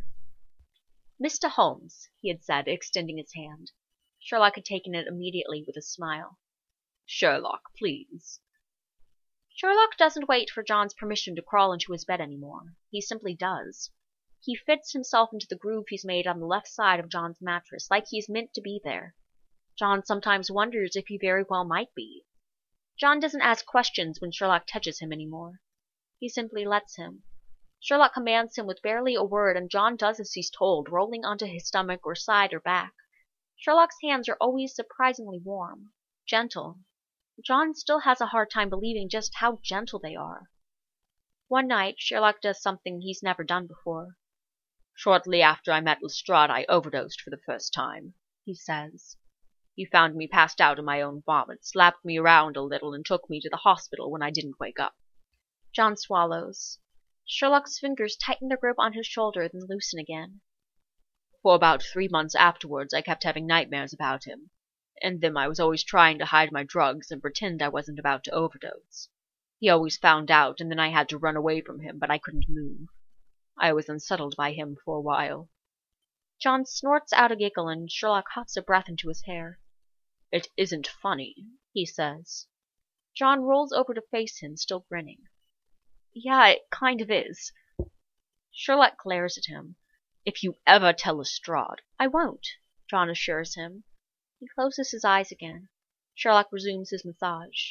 "Mr. Holmes," he had said, extending his hand. Sherlock had taken it immediately with a smile. "Sherlock, please." Sherlock doesn't wait for John's permission to crawl into his bed anymore. He simply does. He fits himself into the groove he's made on the left side of John's mattress, like he's meant to be there. John sometimes wonders if he very well might be. John doesn't ask questions when Sherlock touches him anymore. He simply lets him. Sherlock commands him with barely a word, and John does as he's told, rolling onto his stomach or side or back. Sherlock's hands are always surprisingly warm, gentle. John still has a hard time believing just how gentle they are. One night, Sherlock does something he's never done before. "Shortly after I met Lestrade, I overdosed for the first time," he says. "He found me passed out in my own vomit, slapped me around a little, and took me to the hospital when I didn't wake up." John swallows. Sherlock's fingers tighten their grip on his shoulder, then loosen again. "For about 3 months afterwards I kept having nightmares about him. In them I was always trying to hide my drugs and pretend I wasn't about to overdose. He always found out, and then I had to run away from him, but I couldn't move. I was unsettled by him for a while." John snorts out a giggle, and Sherlock huffs a breath into his hair. "It isn't funny," he says. John rolls over to face him, still grinning. "Yeah, it kind of is." Sherlock glares at him. "If you ever tell Lestrade—" "I won't," John assures him. He closes his eyes again. Sherlock resumes his massage.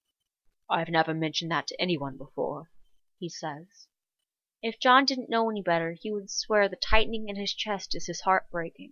"I've never mentioned that to anyone before," he says. If John didn't know any better, he would swear the tightening in his chest is his heart breaking.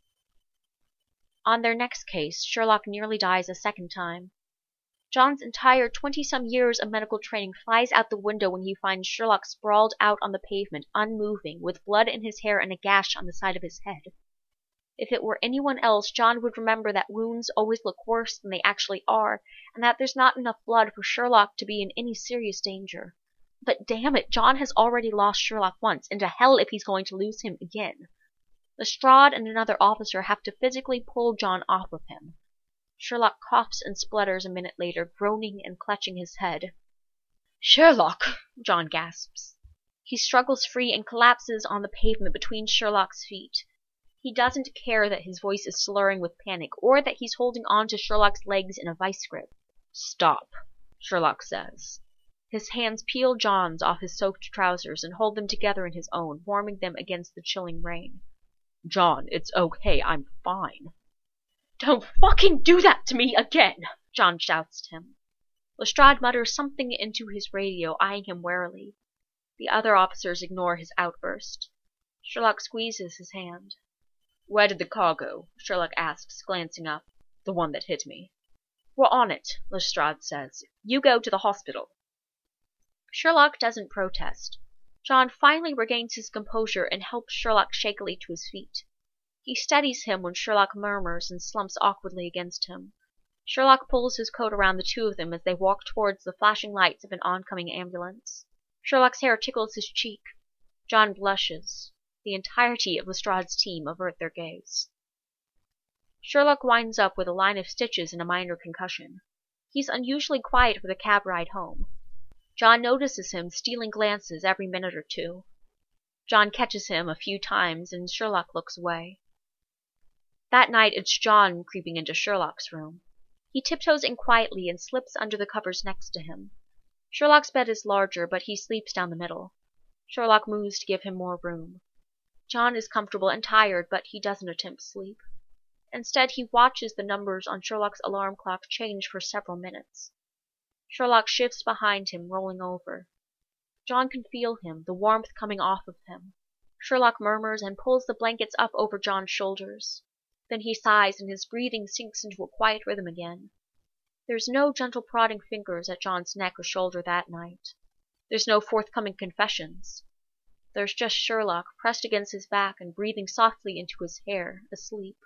On their next case, Sherlock nearly dies a second time. John's entire 20-some years of medical training flies out the window when he finds Sherlock sprawled out on the pavement, unmoving, with blood in his hair and a gash on the side of his head. If it were anyone else, John would remember that wounds always look worse than they actually are, and that there's not enough blood for Sherlock to be in any serious danger. But damn it, John has already lost Sherlock once, and to hell if he's going to lose him again. Lestrade and another officer have to physically pull John off of him. Sherlock coughs and splutters a minute later, groaning and clutching his head. "Sherlock!" John gasps. He struggles free and collapses on the pavement between Sherlock's feet. He doesn't care that his voice is slurring with panic, or that he's holding on to Sherlock's legs in a vice grip. "Stop," Sherlock says. His hands peel John's off his soaked trousers and hold them together in his own, warming them against the chilling rain. "John, it's okay. I'm fine." "Don't fucking do that to me again!" John shouts to him. Lestrade mutters something into his radio, eyeing him warily. The other officers ignore his outburst. Sherlock squeezes his hand. "Where did the car go?" Sherlock asks, glancing up. "The one that hit me." "We're on it," Lestrade says. "You go to the hospital." Sherlock doesn't protest. John finally regains his composure and helps Sherlock shakily to his feet. He steadies him when Sherlock murmurs and slumps awkwardly against him. Sherlock pulls his coat around the two of them as they walk towards the flashing lights of an oncoming ambulance. Sherlock's hair tickles his cheek. John blushes. The entirety of Lestrade's team avert their gaze. Sherlock winds up with a line of stitches and a minor concussion. He's unusually quiet for the cab ride home. John notices him stealing glances every minute or two. John catches him a few times, and Sherlock looks away. That night it's John creeping into Sherlock's room. He tiptoes in quietly and slips under the covers next to him. Sherlock's bed is larger, but he sleeps down the middle. Sherlock moves to give him more room. John is comfortable and tired, but he doesn't attempt sleep. Instead, he watches the numbers on Sherlock's alarm clock change for several minutes. Sherlock shifts behind him, rolling over. John can feel him, the warmth coming off of him. Sherlock murmurs and pulls the blankets up over John's shoulders. Then he sighs and his breathing sinks into a quiet rhythm again. There's no gentle prodding fingers at John's neck or shoulder that night. There's no forthcoming confessions. There's just Sherlock pressed against his back and breathing softly into his hair, asleep.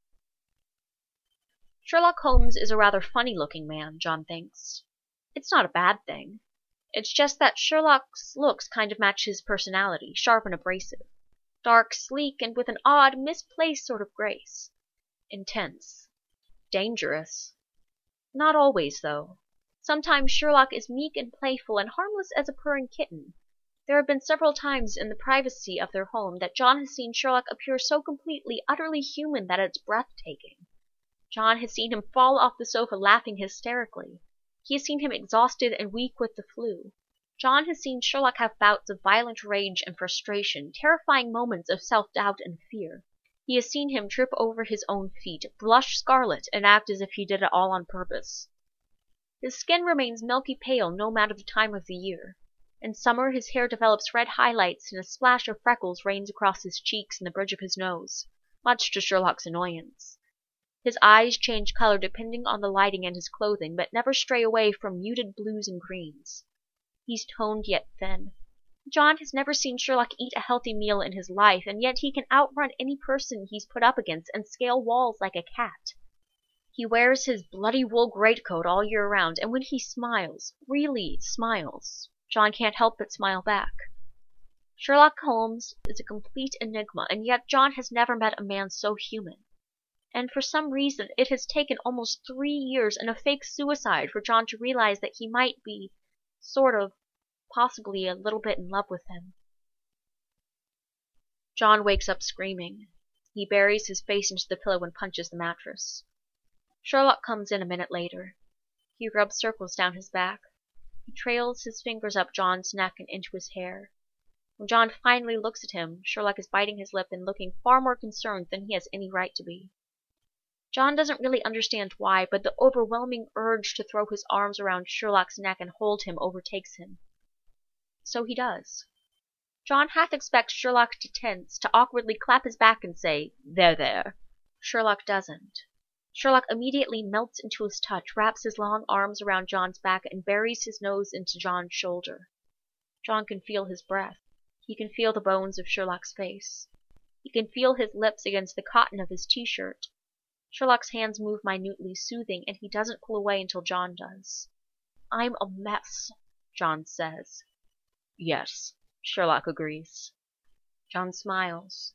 Sherlock Holmes is a rather funny-looking man, John thinks. It's not a bad thing. It's just that Sherlock's looks kind of match his personality, sharp and abrasive. Dark, sleek, and with an odd, misplaced sort of grace. Intense. Dangerous. Not always, though. Sometimes Sherlock is meek and playful and harmless as a purring kitten. There have been several times in the privacy of their home that John has seen Sherlock appear so completely, utterly human that it's breathtaking. John has seen him fall off the sofa laughing hysterically. He has seen him exhausted and weak with the flu. John has seen Sherlock have bouts of violent rage and frustration, terrifying moments of self-doubt and fear. He has seen him trip over his own feet, blush scarlet, and act as if he did it all on purpose. His skin remains milky pale no matter the time of the year. In summer his hair develops red highlights and a splash of freckles rains across his cheeks and the bridge of his nose, much to Sherlock's annoyance. His eyes change color depending on the lighting and his clothing, but never stray away from muted blues and greens. He's toned yet thin. John has never seen Sherlock eat a healthy meal in his life, and yet he can outrun any person he's put up against and scale walls like a cat. He wears his bloody wool greatcoat all year round, and when he smiles, really smiles, John can't help but smile back. Sherlock Holmes is a complete enigma, and yet John has never met a man so human. And for some reason it has taken almost 3 years and a fake suicide for John to realize that he might be, possibly a little bit in love with him. John wakes up screaming. He buries his face into the pillow and punches the mattress. Sherlock comes in a minute later. He rubs circles down his back. He trails his fingers up John's neck and into his hair. When John finally looks at him, Sherlock is biting his lip and looking far more concerned than he has any right to be. John doesn't really understand why, but the overwhelming urge to throw his arms around Sherlock's neck and hold him overtakes him. So he does. John half expects Sherlock to tense, to awkwardly clap his back and say, "There, there." Sherlock doesn't. Sherlock immediately melts into his touch, wraps his long arms around John's back, and buries his nose into John's shoulder. John can feel his breath. He can feel the bones of Sherlock's face. He can feel his lips against the cotton of his t-shirt. Sherlock's hands move minutely, soothing, and he doesn't pull away until John does. "I'm a mess," John says. "Yes," Sherlock agrees. John smiles.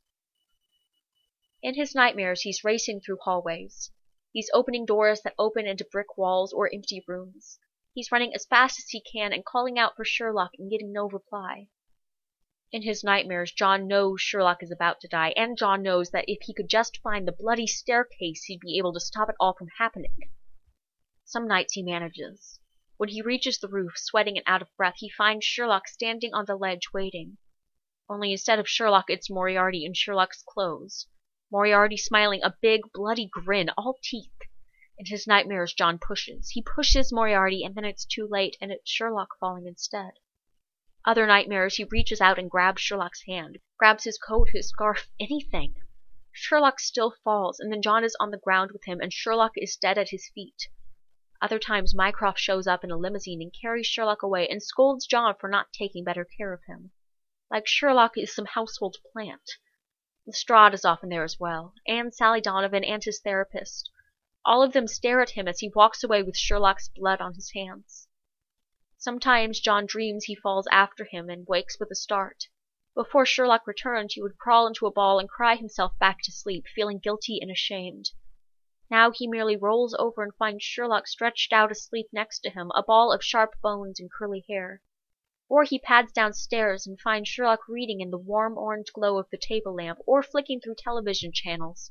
In his nightmares, he's racing through hallways. He's opening doors that open into brick walls or empty rooms. He's running as fast as he can and calling out for Sherlock and getting no reply. In his nightmares, John knows Sherlock is about to die, and John knows that if he could just find the bloody staircase, he'd be able to stop it all from happening. Some nights he manages. When he reaches the roof, sweating and out of breath, he finds Sherlock standing on the ledge waiting. Only instead of Sherlock, it's Moriarty in Sherlock's clothes. Moriarty smiling a big, bloody grin, all teeth. In his nightmares, John pushes. He pushes Moriarty, and then it's too late, and it's Sherlock falling instead. Other nightmares, he reaches out and grabs Sherlock's hand, grabs his coat, his scarf, anything. Sherlock still falls, and then John is on the ground with him, and Sherlock is dead at his feet. Other times, Mycroft shows up in a limousine and carries Sherlock away and scolds John for not taking better care of him. Like Sherlock is some household plant. Lestrade is often there as well, and Sally Donovan and his therapist. All of them stare at him as he walks away with Sherlock's blood on his hands. Sometimes John dreams he falls after him and wakes with a start. Before Sherlock returned, he would crawl into a ball and cry himself back to sleep, feeling guilty and ashamed. Now he merely rolls over and finds Sherlock stretched out asleep next to him, a ball of sharp bones and curly hair. Or he pads downstairs and finds Sherlock reading in the warm orange glow of the table lamp, or flicking through television channels,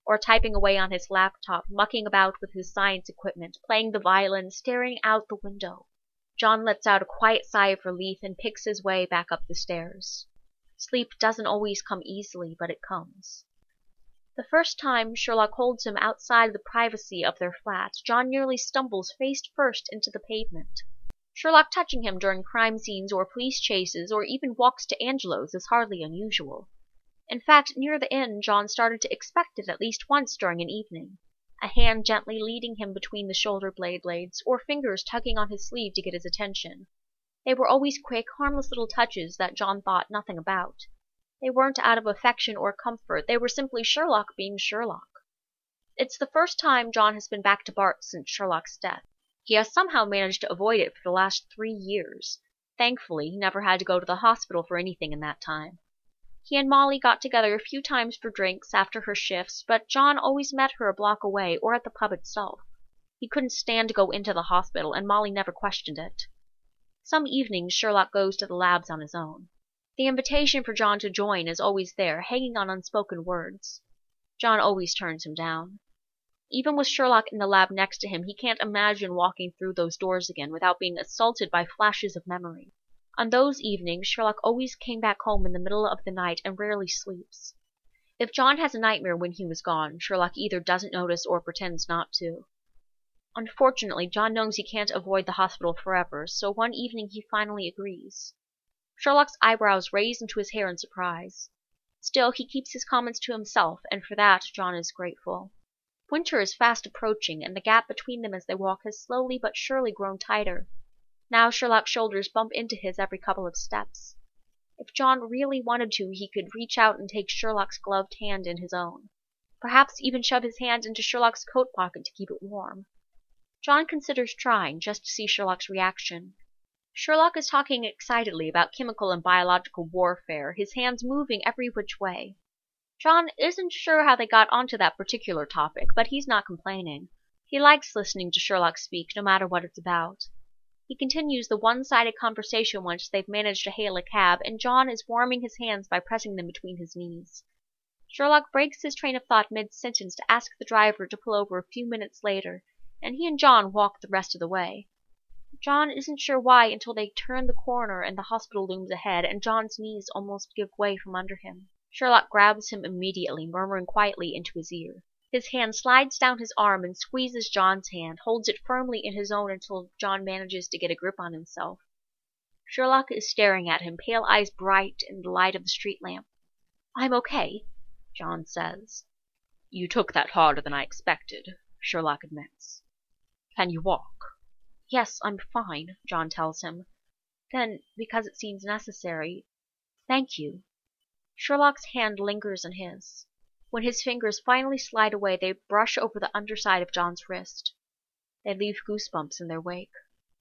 or typing away on his laptop, mucking about with his science equipment, playing the violin, staring out the window. John lets out a quiet sigh of relief and picks his way back up the stairs. Sleep doesn't always come easily, but it comes. The first time Sherlock holds him outside the privacy of their flat, John nearly stumbles face first into the pavement. Sherlock touching him during crime scenes or police chases or even walks to Angelo's is hardly unusual. In fact, near the inn, John started to expect it at least once during an evening. A hand gently leading him between the shoulder blades, or fingers tugging on his sleeve to get his attention. They were always quick, harmless little touches that John thought nothing about. They weren't out of affection or comfort, they were simply Sherlock being Sherlock. It's the first time John has been back to Bart since Sherlock's death. He has somehow managed to avoid it for the last 3 years. Thankfully, he never had to go to the hospital for anything in that time. He and Molly got together a few times for drinks after her shifts, but John always met her a block away or at the pub itself. He couldn't stand to go into the hospital, and Molly never questioned it. Some evenings Sherlock goes to the labs on his own. The invitation for John to join is always there, hanging on unspoken words. John always turns him down. Even with Sherlock in the lab next to him, he can't imagine walking through those doors again without being assaulted by flashes of memory. On those evenings, Sherlock always came back home in the middle of the night and rarely sleeps. If John has a nightmare when he was gone, Sherlock either doesn't notice or pretends not to. Unfortunately, John knows he can't avoid the hospital forever, so one evening he finally agrees. Sherlock's eyebrows raise into his hair in surprise. Still, he keeps his comments to himself, and for that John is grateful. Winter is fast approaching, and the gap between them as they walk has slowly but surely grown tighter. Now Sherlock's shoulders bump into his every couple of steps. If John really wanted to, he could reach out and take Sherlock's gloved hand in his own. Perhaps even shove his hand into Sherlock's coat pocket to keep it warm. John considers trying, just to see Sherlock's reaction. Sherlock is talking excitedly about chemical and biological warfare, his hands moving every which way. John isn't sure how they got onto that particular topic, but he's not complaining. He likes listening to Sherlock speak, no matter what it's about. He continues the one-sided conversation once they've managed to hail a cab, and John is warming his hands by pressing them between his knees. Sherlock breaks his train of thought mid-sentence to ask the driver to pull over a few minutes later, and he and John walk the rest of the way. John isn't sure why until they turn the corner and the hospital looms ahead, and John's knees almost give way from under him. Sherlock grabs him immediately, murmuring quietly into his ear. His hand slides down his arm and squeezes John's hand, holds it firmly in his own until John manages to get a grip on himself. Sherlock is staring at him, pale eyes bright in the light of the street lamp. "I'm okay," John says. "You took that harder than I expected," Sherlock admits. "Can you walk?" "Yes, I'm fine," John tells him. Then, because it seems necessary, "Thank you." Sherlock's hand lingers in his. When his fingers finally slide away, they brush over the underside of John's wrist. They leave goosebumps in their wake.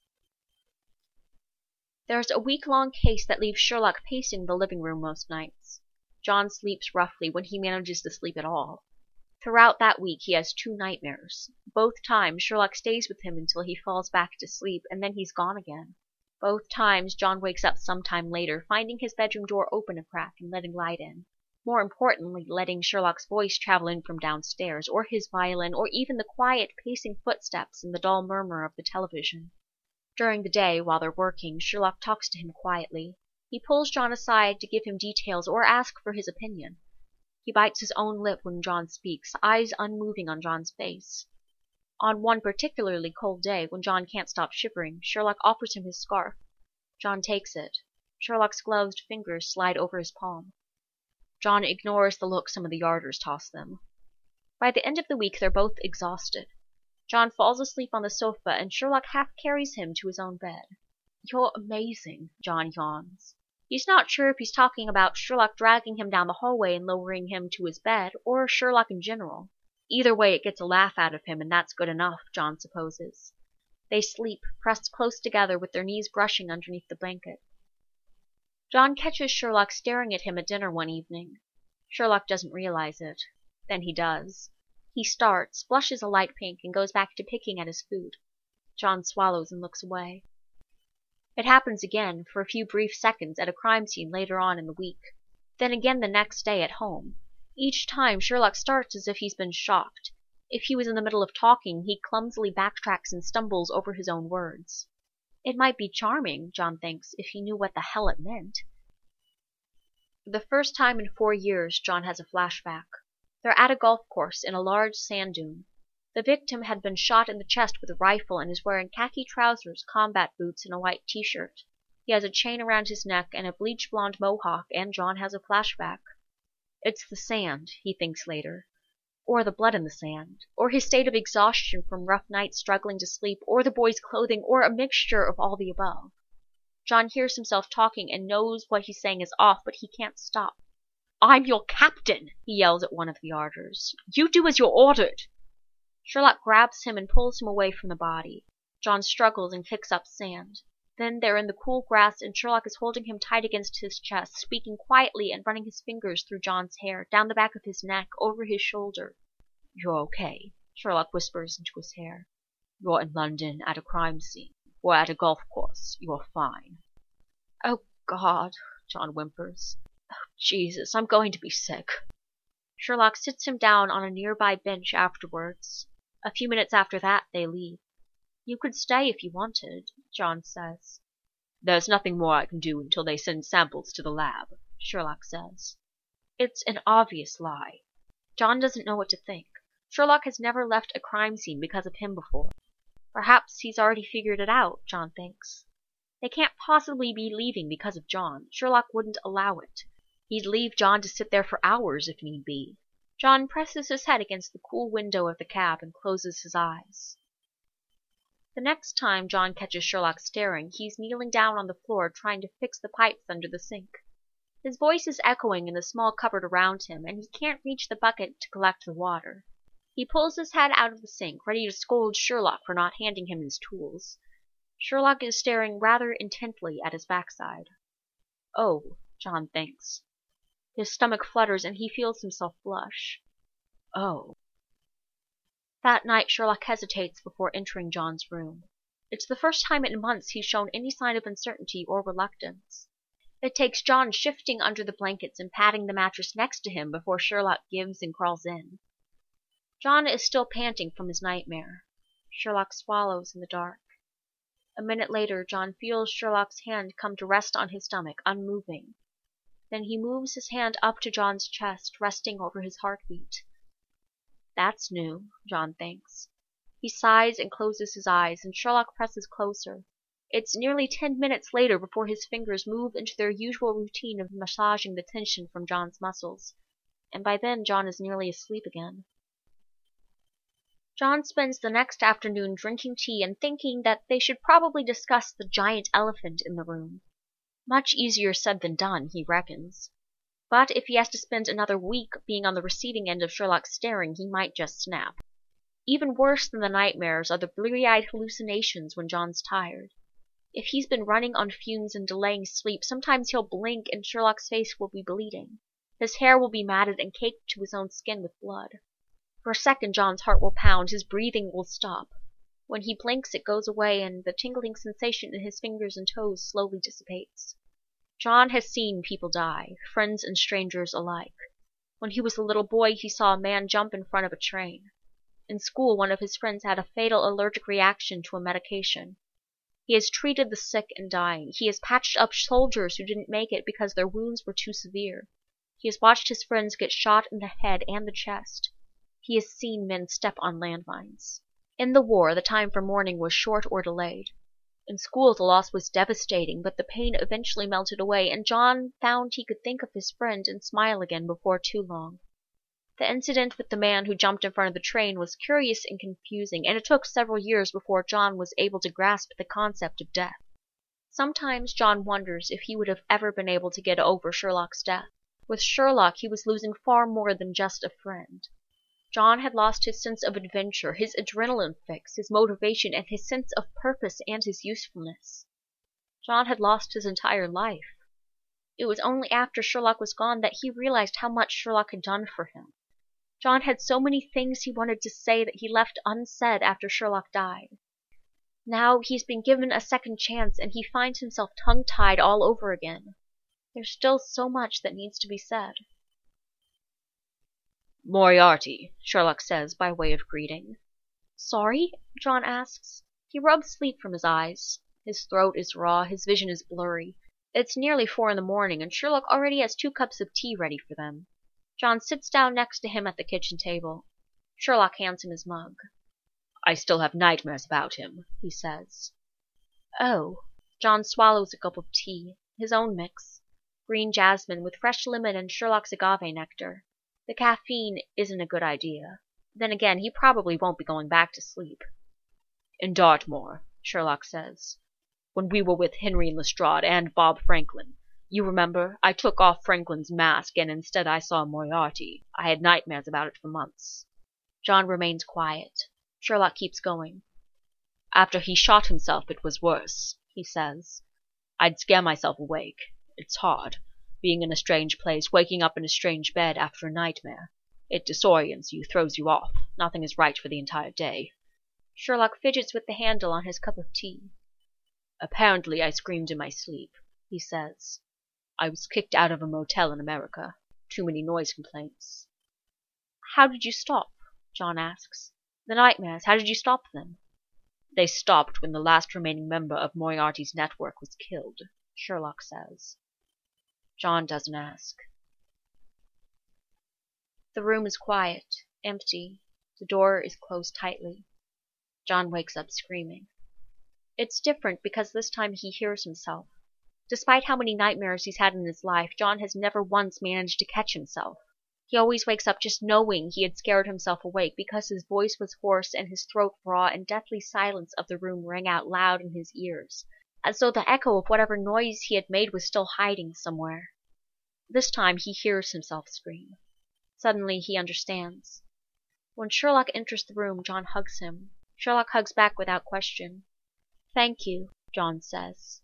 There's a week-long case that leaves Sherlock pacing the living room most nights. John sleeps roughly when he manages to sleep at all. Throughout that week he has 2 nightmares. Both times Sherlock stays with him until he falls back to sleep, and then he's gone again. Both times John wakes up sometime later, finding his bedroom door open a crack and letting light in. More importantly, letting Sherlock's voice travel in from downstairs, or his violin, or even the quiet pacing footsteps and the dull murmur of the television. During the day, while they're working, Sherlock talks to him quietly. He pulls John aside to give him details or ask for his opinion. He bites his own lip when John speaks, eyes unmoving on John's face. On one particularly cold day, when John can't stop shivering, Sherlock offers him his scarf. John takes it. Sherlock's gloved fingers slide over his palm. John ignores the look some of the yarders toss them. By the end of the week, they're both exhausted. John falls asleep on the sofa, and Sherlock half carries him to his own bed. "You're amazing," John yawns. He's not sure if he's talking about Sherlock dragging him down the hallway and lowering him to his bed, or Sherlock in general. Either way, it gets a laugh out of him, and that's good enough, John supposes. They sleep, pressed close together with their knees brushing underneath the blanket. John catches Sherlock staring at him at dinner one evening. Sherlock doesn't realize it. Then he does. He starts, blushes a light pink, and goes back to picking at his food. John swallows and looks away. It happens again, for a few brief seconds, at a crime scene later on in the week. Then again the next day at home. Each time, Sherlock starts as if he's been shocked. If he was in the middle of talking, he clumsily backtracks and stumbles over his own words. It might be charming, John thinks, if he knew what the hell it meant. For the first time in 4 years, John has a flashback. They're at a golf course in a large sand dune. The victim had been shot in the chest with a rifle and is wearing khaki trousers, combat boots, and a white t-shirt. He has a chain around his neck and a bleach blonde mohawk, and John has a flashback. It's the sand, he thinks later. Or the blood in the sand. Or his state of exhaustion from rough nights struggling to sleep, or the boy's clothing, or a mixture of all the above. John hears himself talking and knows what he's saying is off, but he can't stop. "I'm your captain," he yells at one of the Arders. "You do as you're ordered." Sherlock grabs him and pulls him away from the body. John struggles and kicks up sand. Then they're in the cool grass and Sherlock is holding him tight against his chest, speaking quietly and running his fingers through John's hair, down the back of his neck, over his shoulder. "You're okay," Sherlock whispers into his hair. "You're in London at a crime scene. We're at a golf course. You're fine." "Oh, God," John whimpers. "Oh, Jesus, I'm going to be sick." Sherlock sits him down on a nearby bench afterwards. A few minutes after that, they leave. "You could stay if you wanted," John says. "There's nothing more I can do until they send samples to the lab," Sherlock says. It's an obvious lie. John doesn't know what to think. Sherlock has never left a crime scene because of him before. Perhaps he's already figured it out, John thinks. They can't possibly be leaving because of John. Sherlock wouldn't allow it. He'd leave John to sit there for hours if need be. John presses his head against the cool window of the cab and closes his eyes. The next time John catches Sherlock staring, he's kneeling down on the floor trying to fix the pipes under the sink. His voice is echoing in the small cupboard around him, and he can't reach the bucket to collect the water. He pulls his head out of the sink, ready to scold Sherlock for not handing him his tools. Sherlock is staring rather intently at his backside. "Oh," John thinks. His stomach flutters and he feels himself blush. "Oh." That night Sherlock hesitates before entering John's room. It's the first time in months he's shown any sign of uncertainty or reluctance. It takes John shifting under the blankets and patting the mattress next to him before Sherlock gives and crawls in. John is still panting from his nightmare. Sherlock swallows in the dark. A minute later, John feels Sherlock's hand come to rest on his stomach, unmoving. Then he moves his hand up to John's chest, resting over his heartbeat. That's new, John thinks. He sighs and closes his eyes, and Sherlock presses closer. It's nearly 10 minutes later before his fingers move into their usual routine of massaging the tension from John's muscles, and by then John is nearly asleep again. John spends the next afternoon drinking tea and thinking that they should probably discuss the giant elephant in the room. Much easier said than done, he reckons. But if he has to spend another week being on the receiving end of Sherlock's staring, he might just snap. Even worse than the nightmares are the bleary-eyed hallucinations when John's tired. If he's been running on fumes and delaying sleep, sometimes he'll blink and Sherlock's face will be bleeding. His hair will be matted and caked to his own skin with blood. For a second John's heart will pound, his breathing will stop. When he blinks it goes away and the tingling sensation in his fingers and toes slowly dissipates. John has seen people die, friends and strangers alike. When he was a little boy he saw a man jump in front of a train. In school one of his friends had a fatal allergic reaction to a medication. He has treated the sick and dying. He has patched up soldiers who didn't make it because their wounds were too severe. He has watched his friends get shot in the head and the chest. He has seen men step on landmines. In the war, the time for mourning was short or delayed. In school, the loss was devastating, but the pain eventually melted away, and John found he could think of his friend and smile again before too long. The incident with the man who jumped in front of the train was curious and confusing, and it took several years before John was able to grasp the concept of death. Sometimes John wonders if he would have ever been able to get over Sherlock's death. With Sherlock, he was losing far more than just a friend. John had lost his sense of adventure, his adrenaline fix, his motivation, and his sense of purpose and his usefulness. John had lost his entire life. It was only after Sherlock was gone that he realized how much Sherlock had done for him. John had so many things he wanted to say that he left unsaid after Sherlock died. Now he's been given a second chance and he finds himself tongue-tied all over again. There's still so much that needs to be said. Moriarty, Sherlock says by way of greeting. Sorry? John asks. He rubs sleep from his eyes. His throat is raw, his vision is blurry. It's nearly 4 a.m, and Sherlock already has 2 cups of tea ready for them. John sits down next to him at the kitchen table. Sherlock hands him his mug. I still have nightmares about him, he says. Oh. John swallows a cup of tea, his own mix. Green jasmine with fresh lemon and Sherlock's agave nectar. The caffeine isn't a good idea. Then again, he probably won't be going back to sleep. In Dartmoor, Sherlock says, when we were with Henry Lestrade and Bob Franklin. You remember? I took off Franklin's mask, and instead I saw Moriarty. I had nightmares about it for months. John remains quiet. Sherlock keeps going. After he shot himself, it was worse, he says. I'd scare myself awake. It's hard, being in a strange place, waking up in a strange bed after a nightmare. It disorients you, throws you off. Nothing is right for the entire day. Sherlock fidgets with the handle on his cup of tea. Apparently I screamed in my sleep, he says. I was kicked out of a motel in America. Too many noise complaints. How did you stop? John asks. The nightmares, how did you stop them? They stopped when the last remaining member of Moriarty's network was killed, Sherlock says. John doesn't ask. The room is quiet, empty. The door is closed tightly. John wakes up screaming. It's different because this time he hears himself. Despite how many nightmares he's had in his life, John has never once managed to catch himself. He always wakes up just knowing he had scared himself awake because his voice was hoarse and his throat raw, and deathly silence of the room rang out loud in his ears, as though the echo of whatever noise he had made was still hiding somewhere. This time he hears himself scream. Suddenly he understands. When Sherlock enters the room, John hugs him. Sherlock hugs back without question. Thank you, John says.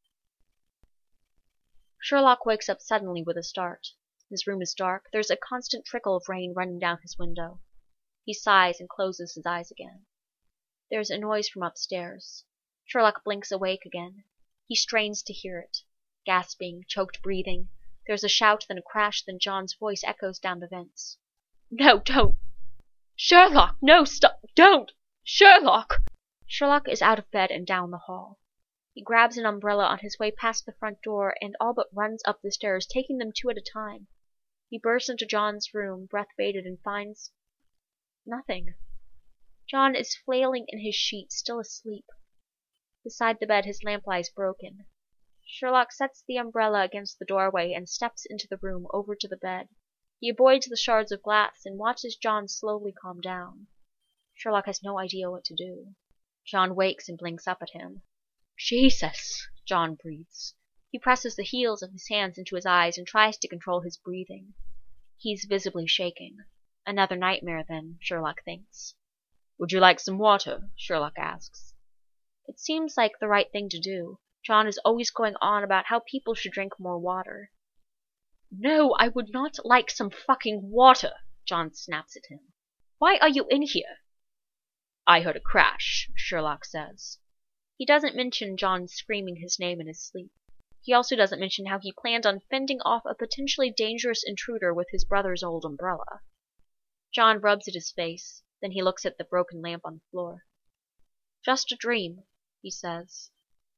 Sherlock wakes up suddenly with a start. His room is dark. There's a constant trickle of rain running down his window. He sighs and closes his eyes again. There's a noise from upstairs. Sherlock blinks awake again. He strains to hear it. Gasping, choked breathing. There's a shout, then a crash, then John's voice echoes down the vents. No, don't! Sherlock! No, stop! Don't! Sherlock! Sherlock is out of bed and down the hall. He grabs an umbrella on his way past the front door and all but runs up the stairs, taking them 2 at a time. He bursts into John's room, breath-bated, and finds nothing. John is flailing in his sheets, still asleep. Beside the bed his lamp lies broken. Sherlock sets the umbrella against the doorway and steps into the room, over to the bed. He avoids the shards of glass and watches John slowly calm down. Sherlock has no idea what to do. John wakes and blinks up at him. Jesus, John breathes. He presses the heels of his hands into his eyes and tries to control his breathing. He's visibly shaking. Another nightmare, then, Sherlock thinks. Would you like some water? Sherlock asks. It seems like the right thing to do. John is always going on about how people should drink more water. No, I would not like some fucking water, John snaps at him. Why are you in here? I heard a crash, Sherlock says. He doesn't mention John screaming his name in his sleep. He also doesn't mention how he planned on fending off a potentially dangerous intruder with his brother's old umbrella. John rubs at his face, then he looks at the broken lamp on the floor. Just a dream, he says.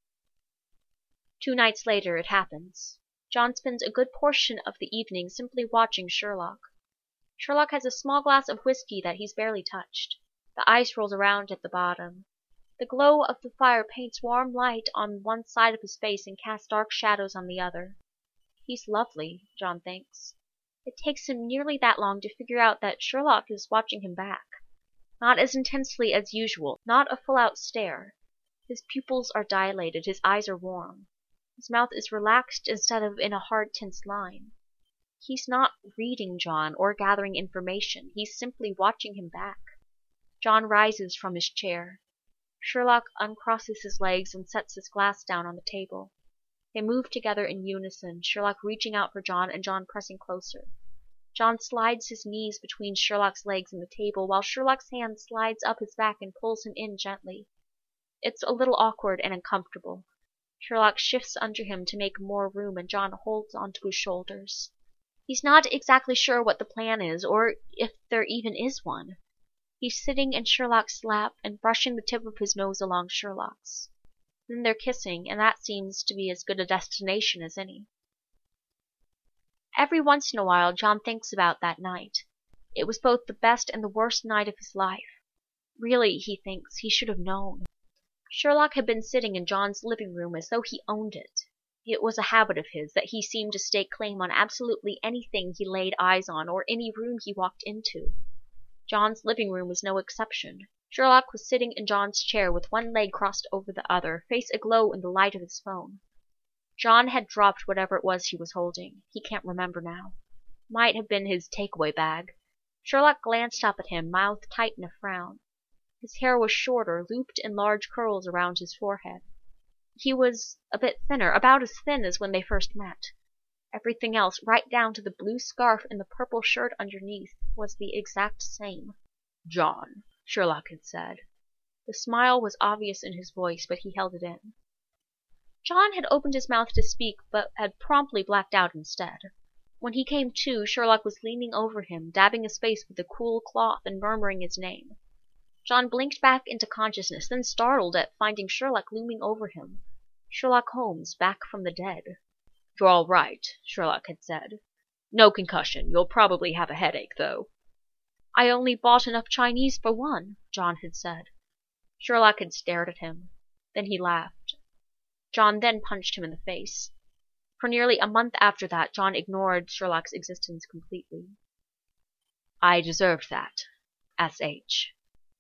2 nights later it happens. John spends a good portion of the evening simply watching Sherlock. Sherlock has a small glass of whiskey that he's barely touched. The ice rolls around at the bottom. The glow of the fire paints warm light on one side of his face and casts dark shadows on the other. He's lovely, John thinks. It takes him nearly that long to figure out that Sherlock is watching him back. Not as intensely as usual, not a full-out stare. His pupils are dilated, his eyes are warm. His mouth is relaxed instead of in a hard, tense line. He's not reading John or gathering information. He's simply watching him back. John rises from his chair. Sherlock uncrosses his legs and sets his glass down on the table. They move together in unison, Sherlock reaching out for John and John pressing closer. John slides his knees between Sherlock's legs and the table, while Sherlock's hand slides up his back and pulls him in gently. It's a little awkward and uncomfortable. Sherlock shifts under him to make more room, and John holds onto his shoulders. He's not exactly sure what the plan is, or if there even is one. He's sitting in Sherlock's lap and brushing the tip of his nose along Sherlock's. Then they're kissing, and that seems to be as good a destination as any. Every once in a while John thinks about that night. It was both the best and the worst night of his life. Really, he thinks, he should have known. Sherlock had been sitting in John's living room as though he owned it. It was a habit of his that he seemed to stake claim on absolutely anything he laid eyes on or any room he walked into. John's living room was no exception. Sherlock was sitting in John's chair with one leg crossed over the other, face aglow in the light of his phone. John had dropped whatever it was he was holding. He can't remember now. Might have been his takeaway bag. Sherlock glanced up at him, mouth tight in a frown. His hair was shorter, looped in large curls around his forehead. He was a bit thinner, about as thin as when they first met. Everything else, right down to the blue scarf and the purple shirt underneath, was the exact same. "John," Sherlock had said. The smile was obvious in his voice, but he held it in. John had opened his mouth to speak, but had promptly blacked out instead. When he came to, Sherlock was leaning over him, dabbing his face with a cool cloth and murmuring his name. John blinked back into consciousness, then startled at finding Sherlock looming over him. Sherlock Holmes, back from the dead. "You're all right," Sherlock had said. "No concussion. You'll probably have a headache, though." "I only bought enough Chinese for one," John had said. Sherlock had stared at him. Then he laughed. John then punched him in the face. For nearly a month after that, John ignored Sherlock's existence completely. "I deserved that. S.H.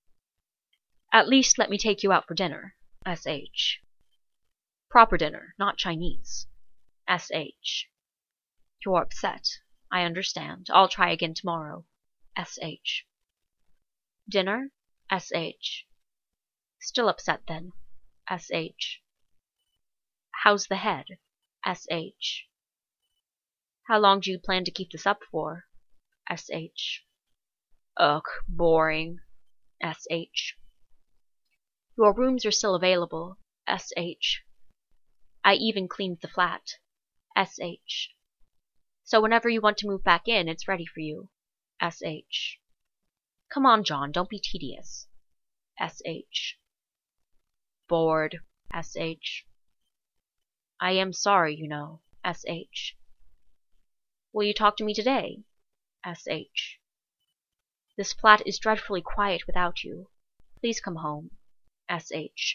At least let me take you out for dinner. S.H. Proper dinner, not Chinese. S.H. You're upset. I understand. I'll try again tomorrow. S.H. Dinner? S.H. Still upset then. S.H. How's the head? S.H. How long do you plan to keep this up for? S.H. Ugh, boring. S.H. Your rooms are still available. S.H. I even cleaned the flat. S.H. So whenever you want to move back in, it's ready for you. S.H. Come on, John, don't be tedious. S.H. Bored. S.H. I am sorry, you know. S.H. Will you talk to me today? S.H. This flat is dreadfully quiet without you. Please come home. S.H.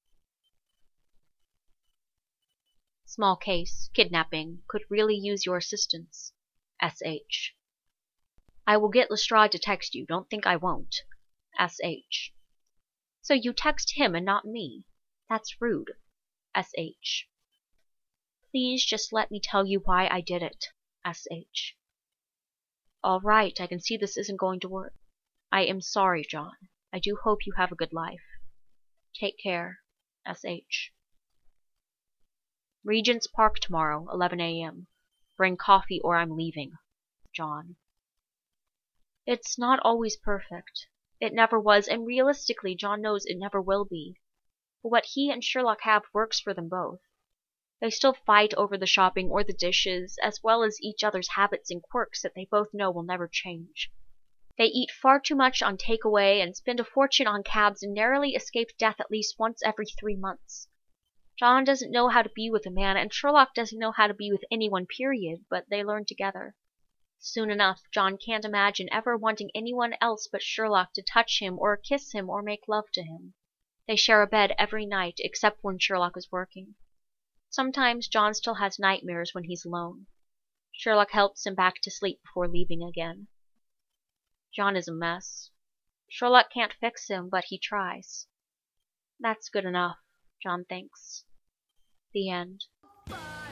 Small case, kidnapping, could really use your assistance. S.H. I will get Lestrade to text you, don't think I won't. S.H. So you text him and not me. That's rude. S.H. Please just let me tell you why I did it. S.H. All right, I can see this isn't going to work. I am sorry, John. I do hope you have a good life. Take care. S.H. Regent's Park tomorrow, 11 a.m. Bring coffee or I'm leaving. John. It's not always perfect. It never was, and realistically, John knows it never will be. But what he and Sherlock have works for them both. They still fight over the shopping or the dishes, as well as each other's habits and quirks that they both know will never change. They eat far too much on takeaway and spend a fortune on cabs and narrowly escape death at least once every 3 months. John doesn't know how to be with a man, and Sherlock doesn't know how to be with anyone, period, but they learn together. Soon enough, John can't imagine ever wanting anyone else but Sherlock to touch him or kiss him or make love to him. They share a bed every night, except when Sherlock is working. Sometimes John still has nightmares when he's alone. Sherlock helps him back to sleep before leaving again. John is a mess. Sherlock can't fix him, but he tries. That's good enough, John thinks. The end.